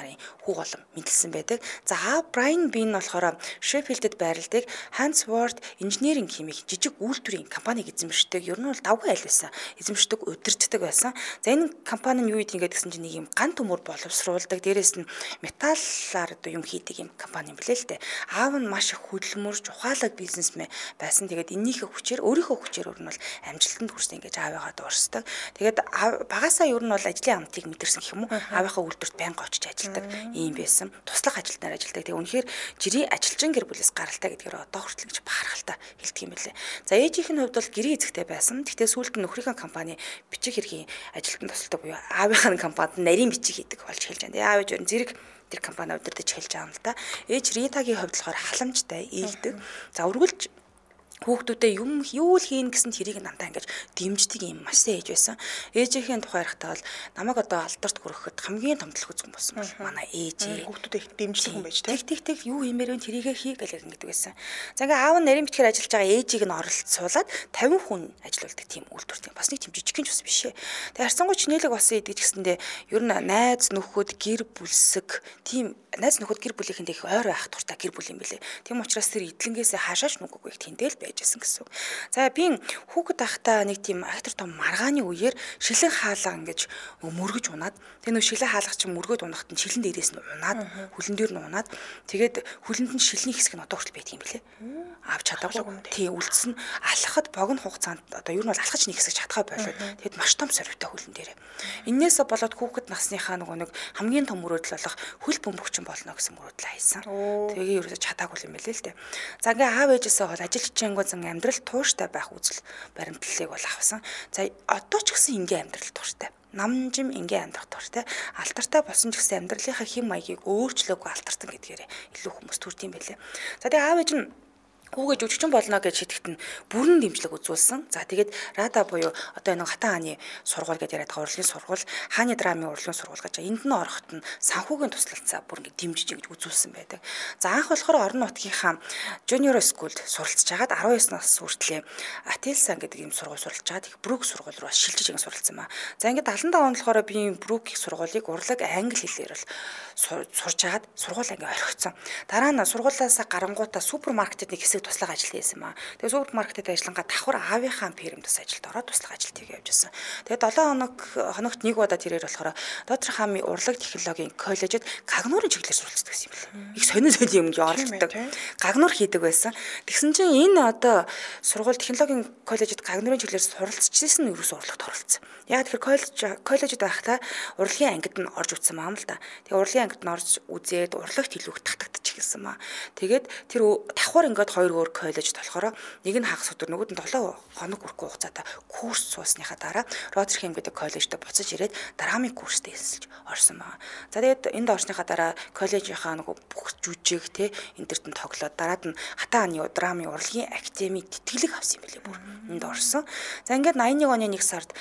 хүүг болон мэдлсэн байдаг. За Brian Bean болохоор Sheffield-д байрладаг Hansworth Engineering хэмээх жижиг үйлдвэрийн компаниг эзэмшдэг. Ер нь бол давгүй айл байсан. Эзэмшдэг, удирддаг байсан. За энэ компани нь юу гэдэг ингээд гэсэн чинь нэг юм ган төмөр боловсруулдаг. Дээрээс нь металлаар одоо юм хийдэг юм компани юм блэ л дээ. Аав нь маш их хөдөлмөрж ухаалаг бизнесмен байсан. Тэгээд энийхээ хүчээр өөрийнхөө хүчээр өөр нь бол амжилтанд хүрсэн ингэж аавыгаа дуурсдаг. Тэгээд багасаа ер нь бол ажлын амтыг мэдэрсэн гэх юм уу? Аавынхаа үйлдвэрт байнга очиж ажилладаг ийм байсан. Туслах ажилтнаар ажилладаг. Тэгээд үнэхээр жирийн ажилчин гэр бүлээс гаралтай гэдгээр одоо хүртэл ингэж бахархалтай хэлдэг юм билээ. За ээжийнх нь хувьд бол гэрээ эзэгтэй байсан. Гэхдээ сүүлд нь нөхрийнхээ компани бичиг хэргийн ажилтнанд тусалдаг буюу аавынхаа компанид нарийн бичиг хийдэг болж хэлж байна. Аав ээж ер нь зэрэг тэр компани удирдах хэлж байгаа юм л да. Ээж Ритагийн хувьд болохоор халамжтай, ийдэг. За үргэлж хүүхдүүдээ юу л хийн гэсэн тэрийг намтаа ингэж дэмждэг юм маш сайн ээж байсан. Ээжийнхээ тухай ярихтаа бол намайг одоо алдарт хүрэхэд хамгийн томдлох үзэн болсон бол манай ээж хүүхдүүдээ их дэмждэг юм байж тэг юу хиймээр вэ тэрийгээ хий гэж ингэдэг байсан. За ингээ аав нь нарийн бичгээр ажиллаж байгаа ээжийг нь оролцуулаад 50 хүн ажиллаулдаг тийм үйлдвэрт бас нэг тийм жижигхэн ч ус биш ээ. Тэг харсангуй чинэлэг болсон идэж гэсэндээ ер нь найз нөхөд гэр бүлсэг тийм найз нөхөд гэр бүлийнхэндээ их ойр байх туртай гэр бүл юм билээ. Тийм учраас тэр идэлнгээсээ хаашаач нүггүй их тэндэл байжсэн гэсэн. За би хүүхэд байхдаа нэг тийм актер том маргааны үеэр шилэн хаалга ингэж мөргөж унаад тэр нөө шилэн хаалга чинь мөргөөд унахад нь шилэн дээрээс нь унаад хүлэн дээр нь унаад тэгээд хүлэнд нь шилний хэсэг нь одоо хүртэл байдаг юм билээ. Авч чадаагүй. Тий үлдсэн алхахад богино хугацаанд одоо ер нь бол алхаж нэг хэсэг чадхаа болоод тэгэд маш том сорвитой хүлэн дээрээ. Иннээс болоод хүүхэд насныхаа нөгөө нэг хамгийн том мөрөөдөл болох хөл бөмбөгч болно гэсэн мөрөөдөл хайсан. Тэгээ ерөөсө чадаагүй юм билээ л дээ. За ингээ аав ээжээсээ бол ажил хичээнгөө зан амьдрал тууштай байх үзэл баримтлалыг бол авсан. За одоо ч гэсэн ингээ амьдрал тууштай. Намжим ингээ амьдрах тууштай. Алтартай болсон ч гэсэн амьдралынхаа хэм маягийг өөрчлөөгүй алтартан гэдгээр илүү хүмүүс төрд юм билээ. За тэгээ аав ээж нь хүүгээ жүжигчин болно гэж шитгэхэд нь бүрэн дэмжлэг үзүүлсэн. За тэгээд Рада буюу одоо энэ Хатан хааны сургууль гэж яриад байгаа урлагийн сургууль, хааны драмын урлагийн сургууль гэж энд нь ороход нь санхүүгийн туслалцаа бүр ингэ дэмжиж ингэж үзүүлсэн байдаг. За анх болохоор орон нутгийнхаа Junior School-д суралцж хагаад 19 нас хүртлээр Ателсан гэдэг юм сургууль суралцж хагаад их Брук сургууль руу шилжиж ингэ суралцсан ба. За ингэ 75 онд болохоор би Брук сургуулийг урлаг англи хэлээр л сурж хагаад сургууль ингэ орхицсон. Дараа нь сургуулиас гарангуудаа супермаркетд нэг хэсэг туслах ажил хийсэн маа. Тэгээ супермаркетд ажиллангаа давхар аавынхаа фирмд бас ажилд ороод туслах ажил хийгээ явж байсан. Тэгээ 7 хоногт нэг удаа тэрээр болохоор Доктор Хами урлаг технологийн коллежид гагнуурын чиглэлээр суралцдаг юм байна. Их сонин юм оролцдог. Гагнуур хийдэг байсан. Тэгсэн чинь энэ одоо сургууль технологийн коллежид гагнуурын чиглэлээр суралцчихсан нь ерөөсөө урлагт оролцсон. Яг тэгэхээр коллежид байхдаа урлагийн ангид нь орж үтсэн маа л да. Тэгээ урлагийн ангид нь орж үзээд урлагт хэлүүх татагдчих гэсэн маа. Тэгээд тэр давхар ингээд 2 өөр коллежид болохоор нэг нь хагас өдөр нөгөөд нь 7 хоног хүрэхгүй хугацаатай курс суусныхаа дараа Роттерхэм гэдэг коллежид буцаж ирээд драмын курст эсэлж орсон байна. За тэгээд энд орсныхаа дараа коллежийнхаа нөгөө бүх жүжиг те энтерт нь тоглоод дараад нь Хатан хааны драмын урлагийн академи тэтгэлэг авсан юм билээ бүр энд орсон. За ингээд 81 оны 1 сард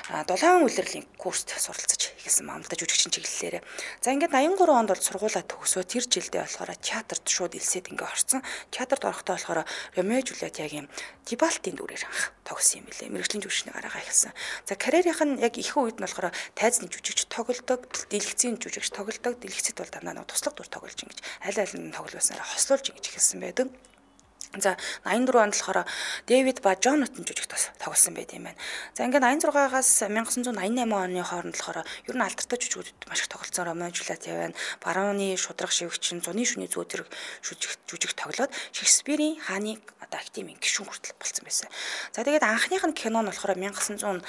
7 улирлын курст суралцаж эхэлсэн маамлда жүжигчин чиглэлээр. За ингээд 83 онд бол сургуулаа төгсөө тэр жилдээ болохоор театрт шууд элсээд ингээд орсон. Театрт орохдоо болохоор Ромео Жулиетагийн Тибалтийн дүрээр тогсон юм билээ. Мэргэжлийн жүжигчний гараагаа ихсэн. За карьерийнх нь яг их үед нь болохоор тайзны жүжигч тоглодог, дэлгэцийн жүжигч тоглодог, дэлгэцэд бол дандаа нэг туслах дүр тоглож ингэж аль аль нь тоглуулснараа хослуулж ингэж эхэлсэн байдаг. За 84 онд болохоор Дэвид ба Джонатан жүжигт бас тоглосон байт юм байна. За ингээд 86-аас 1988 оны хооронд болохоор ер нь алдартай жүжигчдүүд маш их тоглолцсон. Ромео Жулиет явна, Барууны шудраг шивгчин, Зуны шүний зөөдрөг жүжиг тоглоод Шекспирийн хааны одоо академийн гишүүн хүртэл болсон байсан. За тэгээд анхных нь кино нь болохоор 1986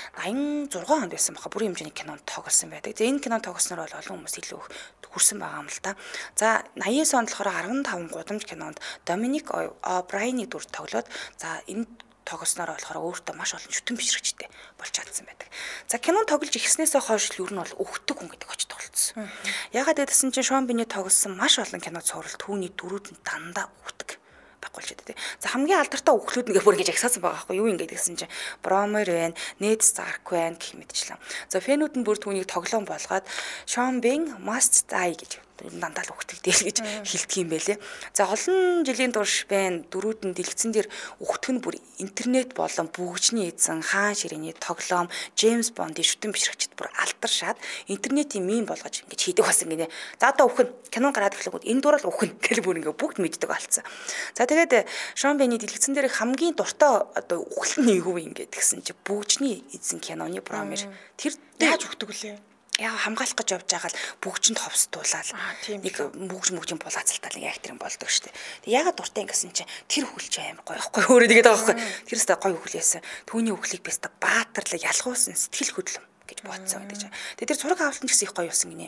онд байсан баха бүрийн хэмжээний кинонд тоглосон байдаг. За энэ кинонд тоглосноор бол олон хүмүүс илүү хүрсэн байгаа юм л да. За 89 онд болохоор 15 гудамж кинонд Доминик Брайны дүр тоглоод за энэ тоглосноор болохоор өөртөө маш олон шүтэн бишрэгчтэй болж чадсан байдаг. За кинон тоглож ихснээсээ хойш л ер нь бол өгдөг хүн гэдэг очтой болцсон. Ягаад гэдгсэн чинь Шон Бини тоглосон маш олон кинод цуврал түүний дөрүүд нь дандаа өгдөг байхгүй л ч гэдэг. За хамгийн алдартай өглүүд нэгэ бүр ингэж агсаасан байгаа байхгүй юу ингэ гэдгсэн чинь Бромер байна, Нед Старк байна гэх мэтчлэн. За фэнүүд нь бүр түүнийг тоглоом болгоод Шон Бин Must Die гэж дандаа л үхтэгдээл гэж хэлдэг юм байлээ. За олон жилийн турш байна дөрүүд нь дэлгэцэн дээр үхтэх нь бүр интернет болон бүгжний эзэн хаан ширээний тоглоом Джеймс Бондын шүтэн бишрэгчд бүр алдаршаад интернетийн мем болгож ингэж хийдэг болсон гинэ. За одоо үхэн кинон гараад ирэхлээр энэ дурал үхэн гэл бүр ингээ бүгд мэддэг болсон. За тэгээд Шон Бенни дэлгэцэн дээр хамгийн дуртай одоо үхэл нь юу юм гэдгсэн чи бүгжний эзэн киноны премьер тэр яаж үхдэг лээ? Яг хамгаалах гэж явж байгаа л бүгжинд ховсдуулаад нэг бүгжийн булаацалтаа нэг актерын болдог шүү дээ. Тэг ягаад дуртай ингэсэн чинь тэр хүлж амар гоё байхгүй өөрөө тэгээд байгаа байхгүй. Тэр өстой гоё хүлээсэн. Түүний үхлийг бэстэ баатарлаг ялхуусан сэтгэл хөдлөм гэж бодсон гэдэг чинь. Тэгээд тэр зураг авалт нь ч гэсэн их гоё юусан гинэ.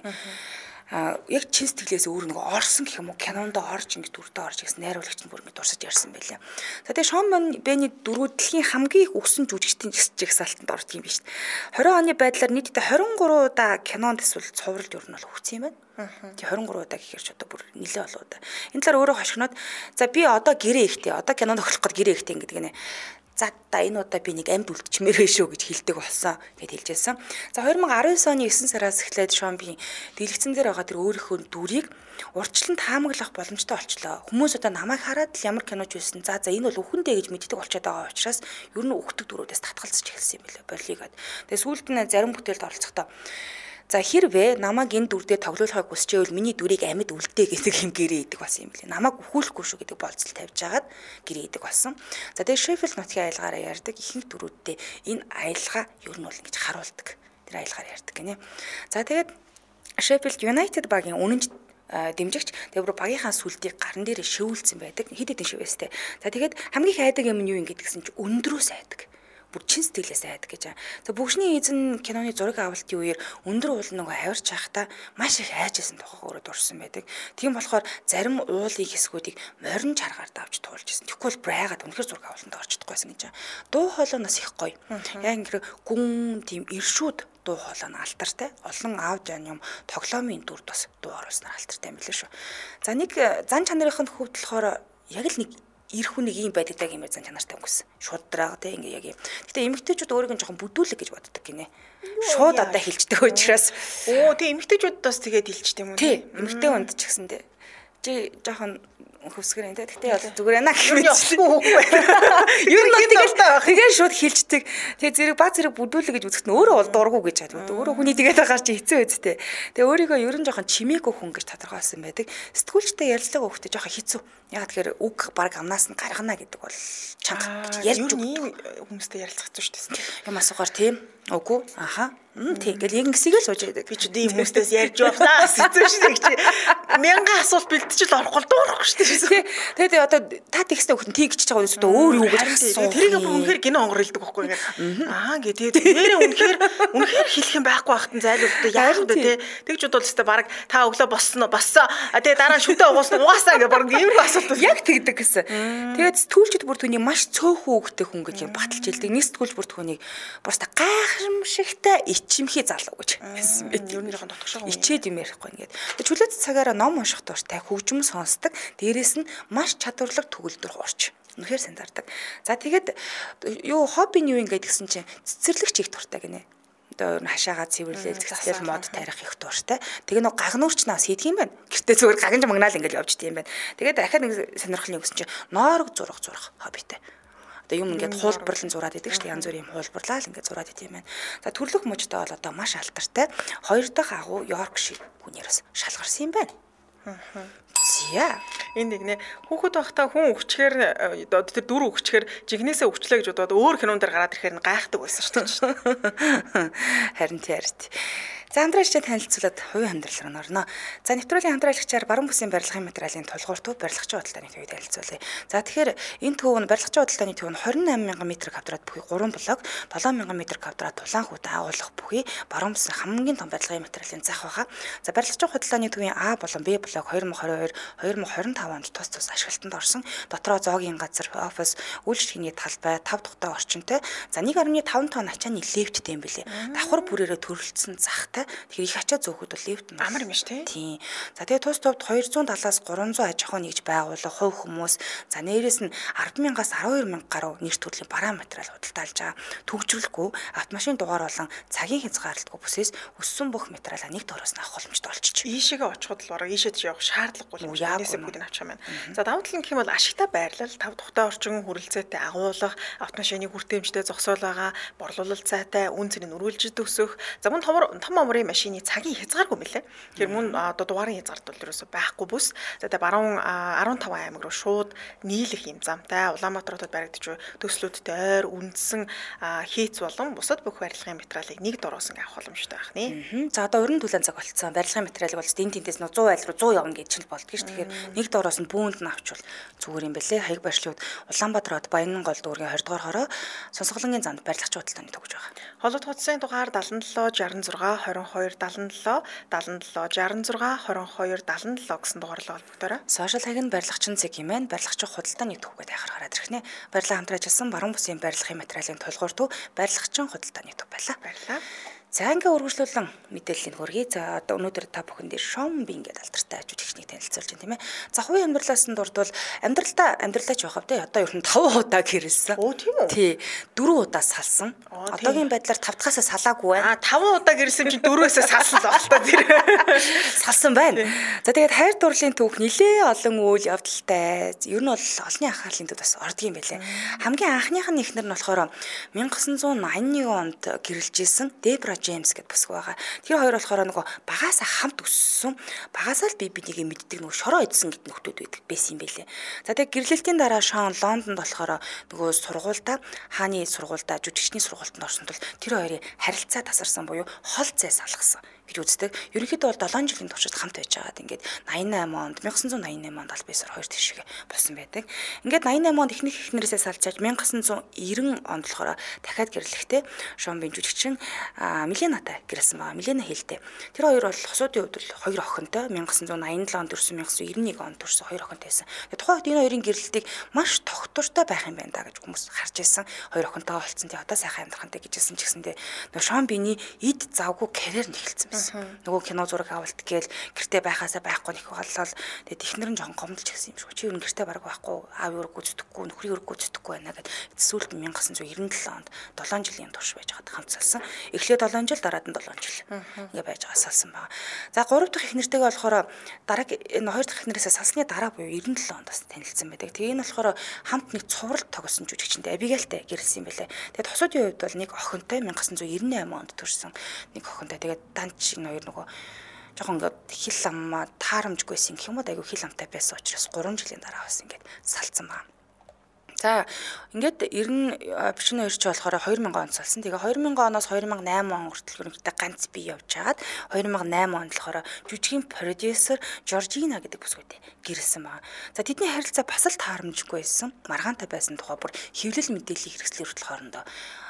Яг чин сэтгэлээс өөр нэг орсон гэх юм уу кинонд орж ингэ дүрдээ орж гэсэн найруулагч нь бүр ингэ дурсаж ярьсан байлаа. За тэгээ Шон Бенни дөрөв дэлхийн хамгийн их өссөн жүжигчдийн жагсаалтанд ордог юм биш үү? 20 оны байдлаар нийтдээ 23 удаа кинонд эсвэл цувралд ер нь бол хөгцсөн юм байна. Тэгээ 23 удаа гэхээр ч одоо бүр нэлээ болоо удаа. Энэ талаар өөрөө хошигноод за би одоо гэрээ ихтэй одоо кинонд тоглох гээд гэрээ ихтэй гэдэг нэ. За энэ удаа би нэг амьд үлдчмээр шүү гэж хэлдэг болсон гэд хэлжсэн. За 2019 оны 9 сараас эхлээд Шон Бенни дэлгэцэн дээр байгаа тэр өөрийнхөө дүрийг урьдчилан таамаглах боломжтой болчлоо. Хүмүүс одоо намайг хараад л ямар киноч байсан. За энэ бол үхэндээ гэж мэддэг болчиход байгаа учраас ер нь үхдэг дүрүүдээс татгалзаж эхэлсэн юм билээ. Болигаад. Тэгээ сүүлд нь зарим бүтээлд оролцохдоо за хэрвээ намайг энэ дүрдээ тоглуулахыг хүсчээвэл миний дүрийг амьд үлдээ гэдэг юм гэрээ идэг болсон юм билээ. Намайг өхүүлэхгүй шүү гэдэг болцол тавьж агаад гэрээ идэг болсон. За тэгээ Шеффилд нутгийн аялгаараа ярьдаг ихэнх дүрүүдтэй энэ аялгаа ер нь бол ингэж харуулдаг. Тэр аялгаар ярьдаг гинэ. За тэгээд Шеффилд Юнайтед багийн үнэнч дэмжигч тэр багийнхаа сүлдийг гарн дээр шивүүлсэн байдаг. Хэд хэдэн шивээстэй. За тэгээд хамгийн их айдаг юм нь юу юм гэдгсэн чинь өндрөөс айдаг. Бүр чин сэтгэлээс айдаг гэж. За бүгшний эзэн киноны зураг авалтын үеэр өндөр уул нөгөө авирч байхдаа маш их айжсэн тухайг өөрөө дурсан байдаг. Тийм болохоор зарим уулын хэсгүүдийг морин чаргаар давж туулж ирсэн. Тэгэхгүй бол брайгаад үнэхэр зураг авалтанд орж чадахгүйсэн гэж. Дуу хоолойноос их гоё. Яг ингэ гүн тийм иршүүд дуу хоолой нь алтартай. Олон аудио юм тоглоомын дүрд бас дуу оруулснаар алтартай юм билээ шүү. За нэг зан чанарын хөвд болохоор яг л нэг ирэх хүнийг ийм байдагдаг юм зан чанартай өнгөсөн. Шууд драа те ингээ яг юм. Гэтэ эмэгтэйчүүд өөрийг нь жоохон бүдүүлэг гэж боддог гинэ. Шууд одоо хэлждэг учраас. Тэг эмэгтэйчүүд бас тэгээд хэлждэг юм уу? Тий, эмэгтэй хүнд ч гэсэндээ. Чи жоохон хөвсгөр энэ тэгтээ бол зүгээр яана гэх мэт үгүй байна. Ер нь тэгээд шууд хэлждэг. Тэгээ зэрэг баг зэрэг бүдүүлэг гэж үзэхэд нь өөрөө бол дургу гэж хаад. Өөрөө хүний тэгээд байгаа чи хэцүү үсттэй. Тэгээ өөрийгөө ер нь жоохон чимээгүй хүн гэж тодорхойлсон байдаг. Сэтгүүлчтэй ярилцлага өгөхдөө жоохон хэцүү. Яг тэгэхээр үг баг амнаас нь гаргана гэдэг бол чанга гэж ярьж өгдөг. Хүмүүстэй ярилцах хэцүү шүү дээ. Юм асуугаар тийм. Үгүй. Аха. Тийм. Ингээл яг ингэсийг л сууж байдаг. Би ч үгүй хүмүүстээс ярьж байна. Хэцүү шүү дээ. Мянган асуулт бэлтжил орохгүй дуурахгүй шүү дээ. Тэгээд одоо та текстээ өгөх нь тийгч байгаа үстэй өөр юу гэж асуу. Тэрийг үнэхээр гинэ онгорлдог байхгүй ингээд. Аа ингээд тэгээд үнэхээр хэлэх юм байхгүй байхад зайлуулдаг яах вэ те. Тэгж бодвол өстэй баг та өглөө босноо. Тэгээд дараа нь шүтээ угаасна угаасаа ингээд баг иймэрхүү асуулт яг тэгдэг гэсэн. Тэгээд сэтгүүлчд бүр түүний маш цөөхөн үгтэй хүн гэж юм баталж хэлдэг. Нэг сэтгүүлч бүр түүнийг бас та гайхамшигтай ичимхий залуу гэж хэлсэн байт. Юу нэгэн дотгошоо. Ичээд юм ярихгүй ингээд. Чөлөөт цагаараа ном унших дуртай, хөгжим сонсдог. Дээрээс нь маш чадварлаг төгөлдөр хуурч. Үнэхээр сайн зардаг. За тэгээд юу хобби нь юу ингээд гэсэн чинь цэцэрлэгч их дуртай гинэ. Одоо хашаагаа цэвэрлээл зэгцлэл мод тарих их дуртай. Тэгээ нэг гагнуурч нас хийдэг юм байна. Гэртээ зүгээр гагнж магнаал ингээд явждаг юм байна. Тэгээд дахиад нэг сонирхлын өгсөн чинь ноорог зурах хоббитэй. Одоо юм ингээд хуулбарлан зураад идэг шүү дээ. Янз бүрийн хуулбарлал ингээд зураад идэв юм байна. За төрлөх мужтай бол одоо маш алдартай. Хоёр дахь агуу Йорк шиг хүнээрээс шалгарсан юм байна. Зя. Энэ нэг нэ хүүхэд байхдаа хүн өвчгээр тэр дүр өвчгээр жигнэсээ өвчлээ гэж бодоод өөр кинон дээр гараад ирэхээр гайхдаг байсан шүү дээ. Харин тийэрт. За хамтраагчтай танилцуулаад хувийн амьдрал руу орно. За нэвтрүүлгийн хамтраалагчаар баруун бүсийн барилгын материалын толгуур төв барилгачийн худалдааны төвийг танилцуулъя. За тэгэхээр энэ төв нь барилгачийн худалдааны төв нь 28,000 м квадрат бүхий 3 блок, 7,000 м квадрат тулаан хүүтэ агуулгах бүхий баруун бүсийн хамгийн том барилгын материалын зах байгаа. За барилгачийн худалдааны төвийн А болон Б блок 2022-2025 онд тус ашиглалтанд орсон. Дотроо зоогийн газар, офис, үйлчлэгийн талбай, 5 тухтай орчинтой. За 1.5 тонн ачааны лифттэй юм билээ. Давхар бүрээрээ төрөлдсөн зах талтай. Тэгэхээр их ачаа зөөхөд бол лифт нь амар юм ш тий. Тийм. За тэгээ тус төвд 270-аас 300 аж ахуй нэгж байгуулах хувь хүмүүс за нээрээс нь 10,000-аас 12,000 гаруй нэр төрлийн бараа материал худалдаалж байгаа. Төгжрөлгүй автомашин дугаар болон цагийн хязгаарлалтгүй бүсээс өссөн бүх материалаа нэг дөрөөс нь авах боломжтой болчих. Ийшээгээ очиход л бараг ийшээ тийш явах шаардлагагүй юм шиг энэсээ бүгдийг авчих юм байна. За давуу тал нь гэх юм бол ашигтай байрлал, тав тухтай орчин хүрэлцээтэй агуулга, автомашиныг хүртээмжтэй зогсоол байгаа, борлуулалт сайтай, үн цэнийн өргөлжид өсөх. За мөн том амрын машины цагийн хязгааргүй мэлээ. Тэр мөн одоо дугаарын хязгаарт бол ерөөсөй байхгүй бүс. За тэгээ баруун 15 аймаг руу шууд нийлэх юм замтай Улаанбаатар хотод баригдаж төслүүдтэй ойр үндсэн хийц болон бусад бүх барилгын материалыг нэг дороос ингээ авах боломжтой байх нэ. За одоо өрн түлэн цаг болцсон. Барилгын материалыг бол тентээс 100 айл руу 100 явна гэж чинь болдгоо ш. Тэгэхээр нэг дороос нь бүүнд нь авчвал зүгээр юм бэлээ. Хаяг барьшлууд Улаанбаатар хот Баянгол дүүргийн 20 дугаар хороо Сонсголонгийн замд барилгач худалдааны төгж байгаа. Холбот хотсын дугаар 77 66 22 77 77 66 22 77 гэсэн дугаарлал холбогдорой. Сошиал хаяг нь барилгачин цэг хэмээн барилгач худалдааны төвгөд хайхараад ирэх нэ. Барилга хамтран ажилласан баруун бүсийн барилгын материалын тулгуур төв барилгачин худалдааны төв байлаа. Баярлалаа. За ингээ үргэлжлүүлэн мэдээллийг хүргэе. За одоо өнөөдөр та бүхэн дээр Шомбин гэдэг алдартай жүжигчнийг танилцуулж байна тийм ээ. За хувийн амьдралаас нь дурдвал амьдралаа ч явах вэ. Одоо ер нь 5 удаа гэрэлсэн. Оо тийм үү? Тий. 4 удаа салсан. Одоогийн байдлаар 5 дахьаасаа салаагүй байна. 5 удаа гэрэлсэн чинь 4-өөсөө салсан л байна тэр. Салсан байна. За тэгээд хайр дурлалын түүх нэлээ олон үйл явдалтай. Ер нь бол олонний анхаарлын төвд бас ордгийн байлээ. Хамгийн анхных нь эхнэр нь болохоор 1981 онд гэрэлжсэн Дебра Джеймс гэдэг бүсг байгаа. Тэр хоёр болохоор нөгөө багаасаа хамт өссөн. Багаасаа л бинийг мэддэг нөгөө шороо идсэн гэдэг нөхдүүд байдаг байсан юм байлээ. За тэгээд гэрлэлтийн дараа Шон Лондонд болохоор нөгөө сургуультай хааны сургуультай жүжигчний сургуультанд орсон тул тэр хоёрын харилцаа тасарсан буюу хол зай салгасан гэж үздэг. Ерөнхийдөө бол 7 жилийн туршид хамт байж байгаад ингээд 88 онд 1988 онд аль бисаар хоёр тийшээ болсон байдаг. Ингээд 88 онд эхнэрээсээ салчаад 1990 онд болохоор дахиад гэрлэхдээ Шомбин жүжигчин Миленатай гэрэлсэн байгаа. Милена хэлтэй. Тэр хоёр бол хосуудын хувьд бол хоёр охинтой 1987 онд төрсэн 1991 онд төрсэн хоёр охинтой байсан. Тэгээд тухайн үед энэ хоёрын гэрлэлтийг маш тогтвортой байх юм байна да гэж хүмүүс харж ирсэн. Хоёр охинтойгоо болцсон. Тэгээ одоо сайхан амьдрахантай гэжсэн ч гэсэндээ нөгөө Шомбиний эд завгүй карьер нь эхэлсэн. Нөгөө кино зураг авалт гээл гэртээ байхаасаа байхгүй нэх боллоо. Тэгээд ихнэр нь жоохон гомдолж гисэн юм шиг. Чи юу гэртээ бараг байхгүй, аав юу гүцдэхгүй, нөхрийн юу гүцдэхгүй байна гэд сүүлд 1997 онд 7 жилийн турш байж хаад хамт салсан. Эхлээд 7 жил дараад нь 7 жил ингээ байж байгаа салсан байгаа. За 3 дахь ихнэртэйгээ болохоор дараагийн энэ 2 дахь ихнэрээсээ салсны дараа буюу 97 онд бас танилцсан байдаг. Тэгээ энэ болохоор хамт нэг цуврал тогсон жүжигчтэй Абигейлтэй гэрэлсэн юм байлээ. Тэгээд хосуудын хувьд бол нэг охинтой 1998 онд төрсэн нэг охинтой. Тэгээд данч энэ хоёр нөгөө жоохон ингээд хил аммаа таарамжгүйсэн гэх юм уу айгу хил амтай байсан учраас 3 жилийн дараа бас ингээд салцсан байна. За ингээд 90 бичнэ хоёр ч болохоор 2000 онд салсан. Тэгээ 2000 оноос 2008 он хүртэл ерөнхийдөө ганц бие явж хагаад 2008 онд болохоор жүжигийн продюсер Жоржина гэдэг бүсгүйтэй гэрэлсэн байна. За тэдний харилцаа бас л таарамжгүй байсан. Маргаантай байсан тухай бүр хэвлэл мэдээллийн хэрэгслэр хүртэл хоорондоо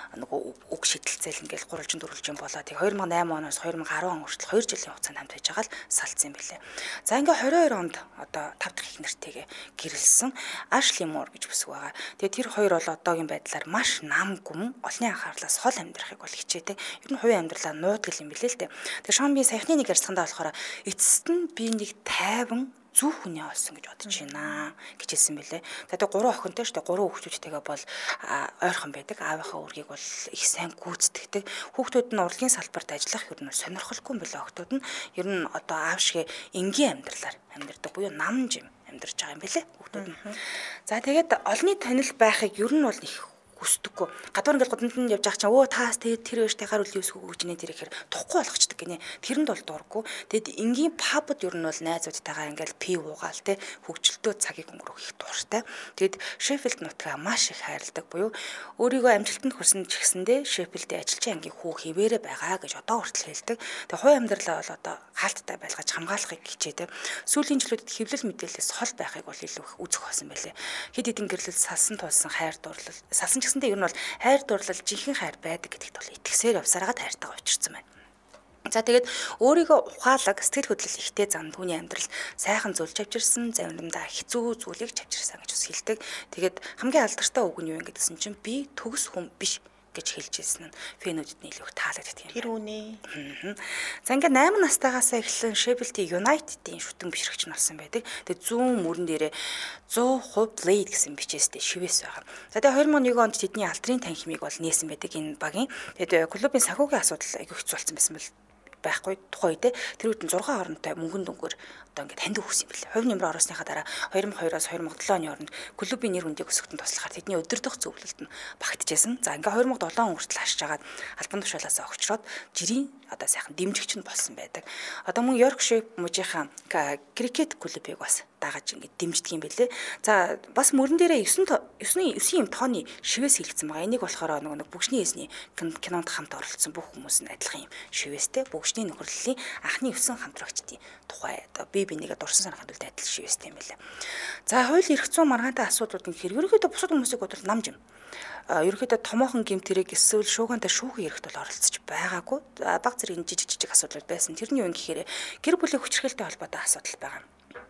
нөгөө үг шидэлцэл ингээл гурвалжин дөрвөлжин болоо. Тэг 2008 оноос 2010 он хүртэл 2 жилийн хугацаанд хамт байж байгаа л салцсан юм билээ. За ингээ 22 онд одоо 5 дахь их нэртэйгээ гэрэлсэн Ашли Муур гэж бүсг байгаа. Тэгээ тэр хоёр бол одоогийн байдлаар маш нам гүн олонний анхаарлаас хол амьдрахыг бол хичээдэг. Ер нь хувийн амьдралаа нуудаг юм билээ л дээ. Тэгээ Шомби саяхны нэг ярьцгаандаа болохоор эцэст нь би нэг тайван зүв хүний олсон гэж бодож байна гэж хэлсэн бэлээ. Тэгээд 3 охинтой шүү дээ. 3 хүүхдүүдтэйгээ бол ойрхон байдаг. Аавынхаа үргийг бол их сайн гүйцэтгэдэг. Хүүхдүүд нь урлагийн салбарт ажиллах ер нь сонирхолгүй юм билээ. Охтууд нь ер нь одоо аав шиг энгийн амьдралаар амьдардаг буюу нам жим амьдарч байгаа юм билээ. Хүүхдүүд нь. За тэгээд олонний танил байхыг ер нь бол их хүсдэггүй. Гадуур ингээд годонд нь явж байгаа чинь өө таас тэр өөртөө харуул юусгүй гэж нэ тэр ихээр тухгүй болгочдөг гинэ. Тэрэнд бол дуургүй. Тэгэд энгийн пабд ер нь бол найзуудтайгаа ингээд пив уугаал те хөгжилтөө цагийг өнгөрөх их дуртай. Тэгэд Шеффилд нутгаа маш их хайрладаг буюу өөрийгөө амжилтанд хүрсэн ч гэсэндээ Шеффилдийн ажилчин ангийн хүү хിവэрэ байгаа гэж одоо хүртэл хэлдэг. Тэгээ хувийн амьдралаа бол одоо хаалттай байлгаж хамгаалахыг хичээдэг. Сүүлийн жилүүдэд хэвлэл мэдээлэлээс хол байхыг бол илүү их үзэх болсон байлээ. Хэд хэдэн гэрлэл салсан тулсан хайр дурлал салсан гэсэндээ ер нь бол хайр дурлал жинхэнэ хайр байдаг гэдэгт бол итгэсээр явсараад хайртайгаа учирсан байна. За тэгээд өөрийгөө ухаалаг сэтгэл хөдлөл ихтэй зан түүний амьдрал сайхан зөвлөж авчирсан, заримдаа хэцүү зүйлийг авчирсан гэж бас хэлдэг. Тэгээд хамгийн алдартай үг нь юу вэ гэдгсэн чинь би төгс хүн биш гэж хэлж ирсэн нь фэнүүдэд нь илүү их таалагддаг юм. Тэр үнэ. За ингээд 8 настайгаас эхлэн Sheffield United-ийн шүтэн бишрэгч нь болсон байдаг. Тэгээ зүүн мөрөн дээрээ 100% lead гэсэн бичээстэй шивээс байгаа. За тэгээ 2001 онд тэдний алдрын танхимыг бол нээсэн байдаг энэ багийн. Тэгээд клубын санхүүгийн асуудал айгүй хэцүү болсон байсан бэл байхгүй тухай үед тэр үед 6 хоронтой мөнгөн дүнгээр одоо ингээд ханд өгсөн юм бэл. Хувь нэмрээ оросныхаа дараа 2002-оос 2007 оны хооронд клубын нэр хүндийг өсгөхөнд туслахаар тэдний өдөрдох зөвлөлт нь багтжсэн. За ингээд 2007 он хүртэл хашиж агаад албан тушаалаас огчроод жирийн одоо сайхан дэмжигч нь болсон байдаг. Одоо мөн Yorkshire мужийнхаа крикет клубыг бас дагаж ингээд дэмждэг юм бэлээ. За бас мөрөн дээрээ 9 юм тооны шивээс хийгдсэн байгаа. Энийг болохоор нэг бүгшний эсний кинонд хамт оролцсон бүх хүмүүс нь адилхан юм шивээстэй бүгшний нөхөрлөлийн анхны 9 хамтрагчдын тухай одоо бие бинийгээ дурсан санахад үл адил шивээстэй юм байлаа. За хууль эрх зүйн маргаантай асуудлууд ингээд ерөнхийдөө бусад хүмүүсийг бодлоо намж юм. Ерөнхийдөө томоохон гэмтэрэг эсвэл шуугантай шүүхийн эрхт бол оролцож байгаагүй. Баг зэрэг жижиг асуудлууд байсан. Тэрний юу гэхээр гэр бүлийн хүчирхээлтэй холбоотой асуудал байгаа.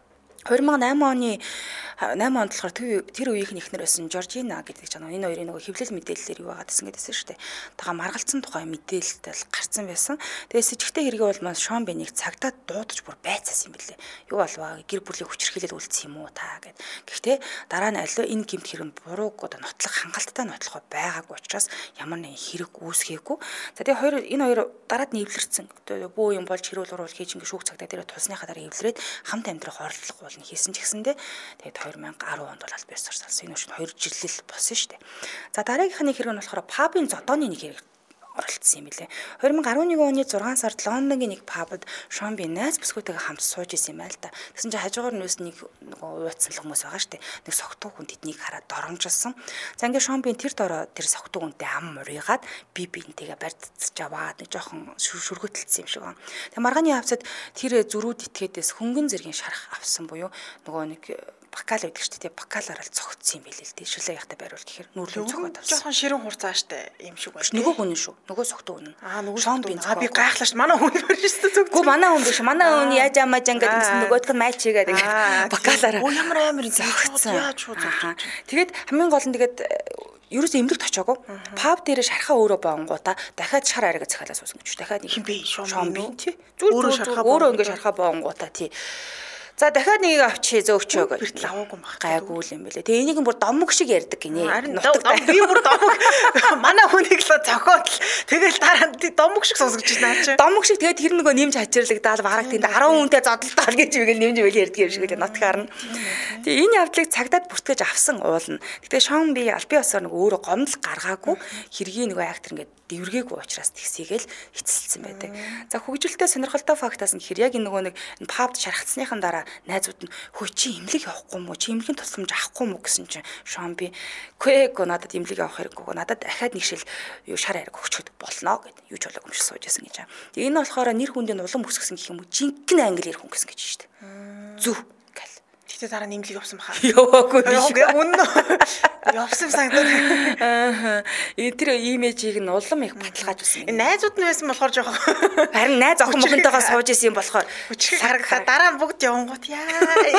2008 оны 8 онд болохоор тэр үеийнх нь ихнэр байсан Жоржина гэдэг жана энэ хоёрын нөгөө хэвлэл мэдээллээр юу байгаад гэсэн гэдээсэн шүү дээ. Тагаа маргалцсан тухай мэдээлэлтэй гарцсан байсан. Тэгээд сэжигтэй хэрэгээ бол маань Шон Бэнийг цагдаад дуудаж бүр байцаасан юм билээ. Юу болваа гэр бүлийн хүчирхээлэл үлдсэн юм уу та гэд. Гэхдээ дараа нь аль энэ гэмт хэрэг бурууг одоо нотлох хангалттай нотлох байгаагүй учраас ямар нэгэн хэрэг үүсгээгүй. За тэгээд энэ хоёр дараад нь эвлэрсэн. Бөө юм болж хэрүүл уруул хийж ингээ шүүх цагдаа дээр тусныхаа дараа эвлэрээд хамт амьдрах оролдлого хийсэн ч гэсэндээ тэгээд 2010 онд бол аль биесээр салсан. Энэ нь 2 жилэл болсон шүү дээ. За дараагийнхны хэрэг нь болохоор пабын зодооны нэг хэрэг оролцсон юм билээ. 2011 оны 6 сард Лондонгийн нэг пабд Шон Би найз бүсгүйтэйгээ хамт сууж исэн юм байл та. Тэгсэн чинь хажуугаар нөөс нэг ууцсан хүмүүс байгаа шүү дээ. Нэг согтуу хүн тэднийг хараад доромжилсан. За ингээд Шон Би тэр дороо тэр согтуу хүнтэй ам мурийгаад бинтэйгээ барьцж аваад нэг жоохон шүргөтэлсэн юм шиг байна. Тэгээ маргааны хавцад тэр зүрүүд итгээдээс хөнгөн зэргийн шарах авсан буюу нөгөө нэг бакал гэдэг чинь тий бакалаар л цогцсон юм билээ л тий шүлээ яхтай байруул гэхээр нүүрлэн цогоод авсан. Жохон ширэн хурцааштай юм шиг байна. Нөгөө хүн шүү. Нөгөө согтуу хүн. Нөгөө Шон Би. Би гайхлаач манай хүн барьжсэн зүг. Гү манай хүн биш. Манай хүн яаж амаажан гэдэг нь нөгөөдх нь майч хийгээд бакалаар. Оо ямар амар зогцсон. Яаж шууд. Тэгээд хамгийн гол нь тэгээд ерөөсөө эмнэлэгт очоогүй. Паб дээр шархаа өөрөө боонгуудаа дахиад шар арайгаа захиалаа суусан гэж. Дахиад хин бэ Шон Би тий. Өөрөө ингээд шархаа боонгуудаа тий. За дахиад нэг авчи зөөвчөө гэж. Бэртэл аваагүй баг. Гайгүй л юм бэлээ. Тэгээ энийг бүр домог шиг ярьдаг гинэ. Би бүр домог манай хүнийг л зохиод тэгэл дараа нь домог шиг сонсгож байна чи. Домог шиг тэгээд тэр нөгөө нэмж хачирлагдаал бараг тэнд 10 хүнтэй зодолтол гэж үгээл нэмж үгээл ярьдаг юм шиг л нотгаар нь. Тэгээ энэ явдлыг цагдаад бүртгэж авсан уулна. Гэтэ Шон Би аль бие осоор нөгөө өөрөө гомдол гаргаагүй хэргийн нөгөө актер ингээд дэвргээгүй учраас тэгсийгээл эцэлсэн байдаг. За хөгжилтэй сонирхолтой фактаас нь гэхээр яг энэ нөгөө нэг пабд шархацсныхан дараа найзууд нь хөө чи имлэг явахгүй мó чи имлэгийн тусламж авахгүй мó гэсэн чинь Шон Би кэго надад имлэг явах хэрэггүй надад дахиад нэг шил юу шар ариг өгчөд болно гэд юу ч болоогүй юм шиг сууж байсан гэж. Тэгээ энэ болохоор нэр хүндийн улам өсгсөн гэх юм уу жинхэнэ англи нэр хүн гэсэн гэж шүү дээ. Зүв гэл. Тэгтээ дараа нэмлэг явсан баха. Яваагүй биш. Үнэн. Явсан санагдаад. Тэр имижийг нь улам их баталгааж үзсэн. Найзууд нь байсан болохоор жоох. Харин найз охин мохонтойгоо сууж исэн юм болохоор хүчрэг харагдаа дараа нь бүгд явангууд яа.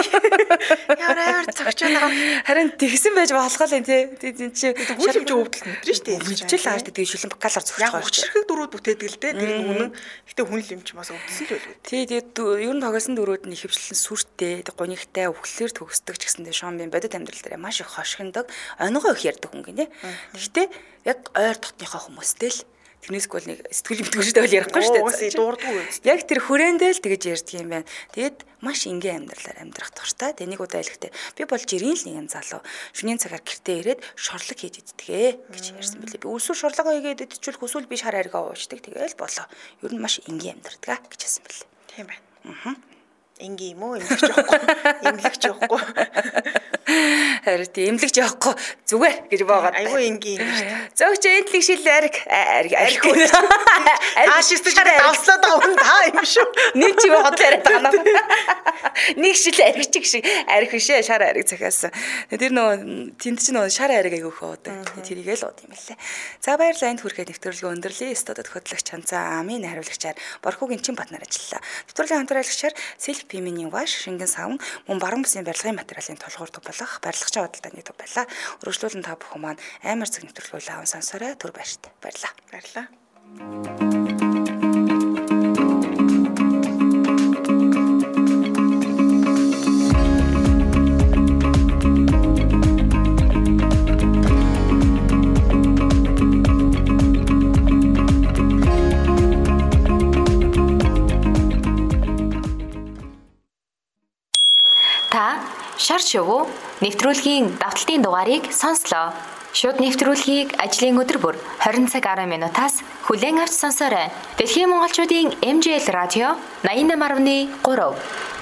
Ямар цогч байгаа. Харин тэгсэн байж болох л тий. Чи хүлэмж өвдөлт нэтрэн штэ. Хүлжил хааш тэгээд шүлэн бакалаар зогсож байгаа. Хүчрэг дөрүүд бүтээдэг л дээ. Тэр нь үнэн. Гэтэ хүн лэмч бас өвдсөн л байлгүй. Тий тэгээд ер нь тогсон дөрүүд нь ихэвчлэн сүртэй, гунигтай, өвхлөөр төгсдөг ч гэсэндээ Шон Би бодит амьдрал дээр маш их хошигндог. Онгоо их ярьдаг хүн гинэ. Гэхдээ яг ойр дотныхоо хүмүүстэй л тэрнээс гол нэг сэтгэл битгүүштэй бол ярихгүй шүү дээ. Дуурдгүй. Яг тэр хүрээндээ л тэгэж ярьдаг юм байна. Тэгээд маш энгийн амьдралаар амьдрах дуртай. Тэгээ нэг удаа хэлэхдээ би бол жирийн л нэгэн залуу. Шөнийн цагаар гэртээ ирээд шорлог хийж иддэгэ гэж ярьсан билээ. Би өсвөр шорлогоо хийгээд идчихвэл хүсвэл би шар аргаа уучдаг. Тэгээл болоо. Ер нь маш энгийн амьдрдаг гэж хэлсэн билээ. Тийм байна. Энгийн юм уу? Эмлэгч явахгүй. Эмлэгч явахгүй. Харин тийм эмлэгч явахгүй зүгээр гэж боогаад. Айгүй энгийн юм шүү дээ. Зөөгч энтлэг шил ариг. Аашистай давслаад байгаа хүн таа юм шүү. Нэг чи хотлоо яриад байгаа юм. Нэг шил аригч шиг ариг бишээ шар ариг захиасан. Тэр нөгөө тэнд чи нөгөө шар ариг айгүй хөөд. Тэрийгээ л ууд юм лээ. За баярлалаа энд хүрэхэд нэвтрүүлгээ өндөрлөе. Студид хөтлөгч Чанцаа Амийн хариулагчаар Борхогийн Чин Батнаар ажиллалаа. Нэвтрүүлгийн хамтраалагчаар Сэлб Пиминий ваш, шингэн савн, мөн баруун бүсийн барилгын материалын тулгуур төв болох барилгачаа худалдааны төв байлаа. Өргөжлүүлэн та бүхэн маань амар цаг нэвтрүүлгүүл аван сонсорой. Түр баярт. Баярлаа. Баярлаа. Шар шувуу нэвтрүүлгийн давталтын дугаарыг сонслоо. Шууд нэвтрүүлгийг ажлын өдөр бүр 20 цаг 10 минутаас хүлээн авч сонсоорой. Дэлхийн монголчуудын MJL радио 88.3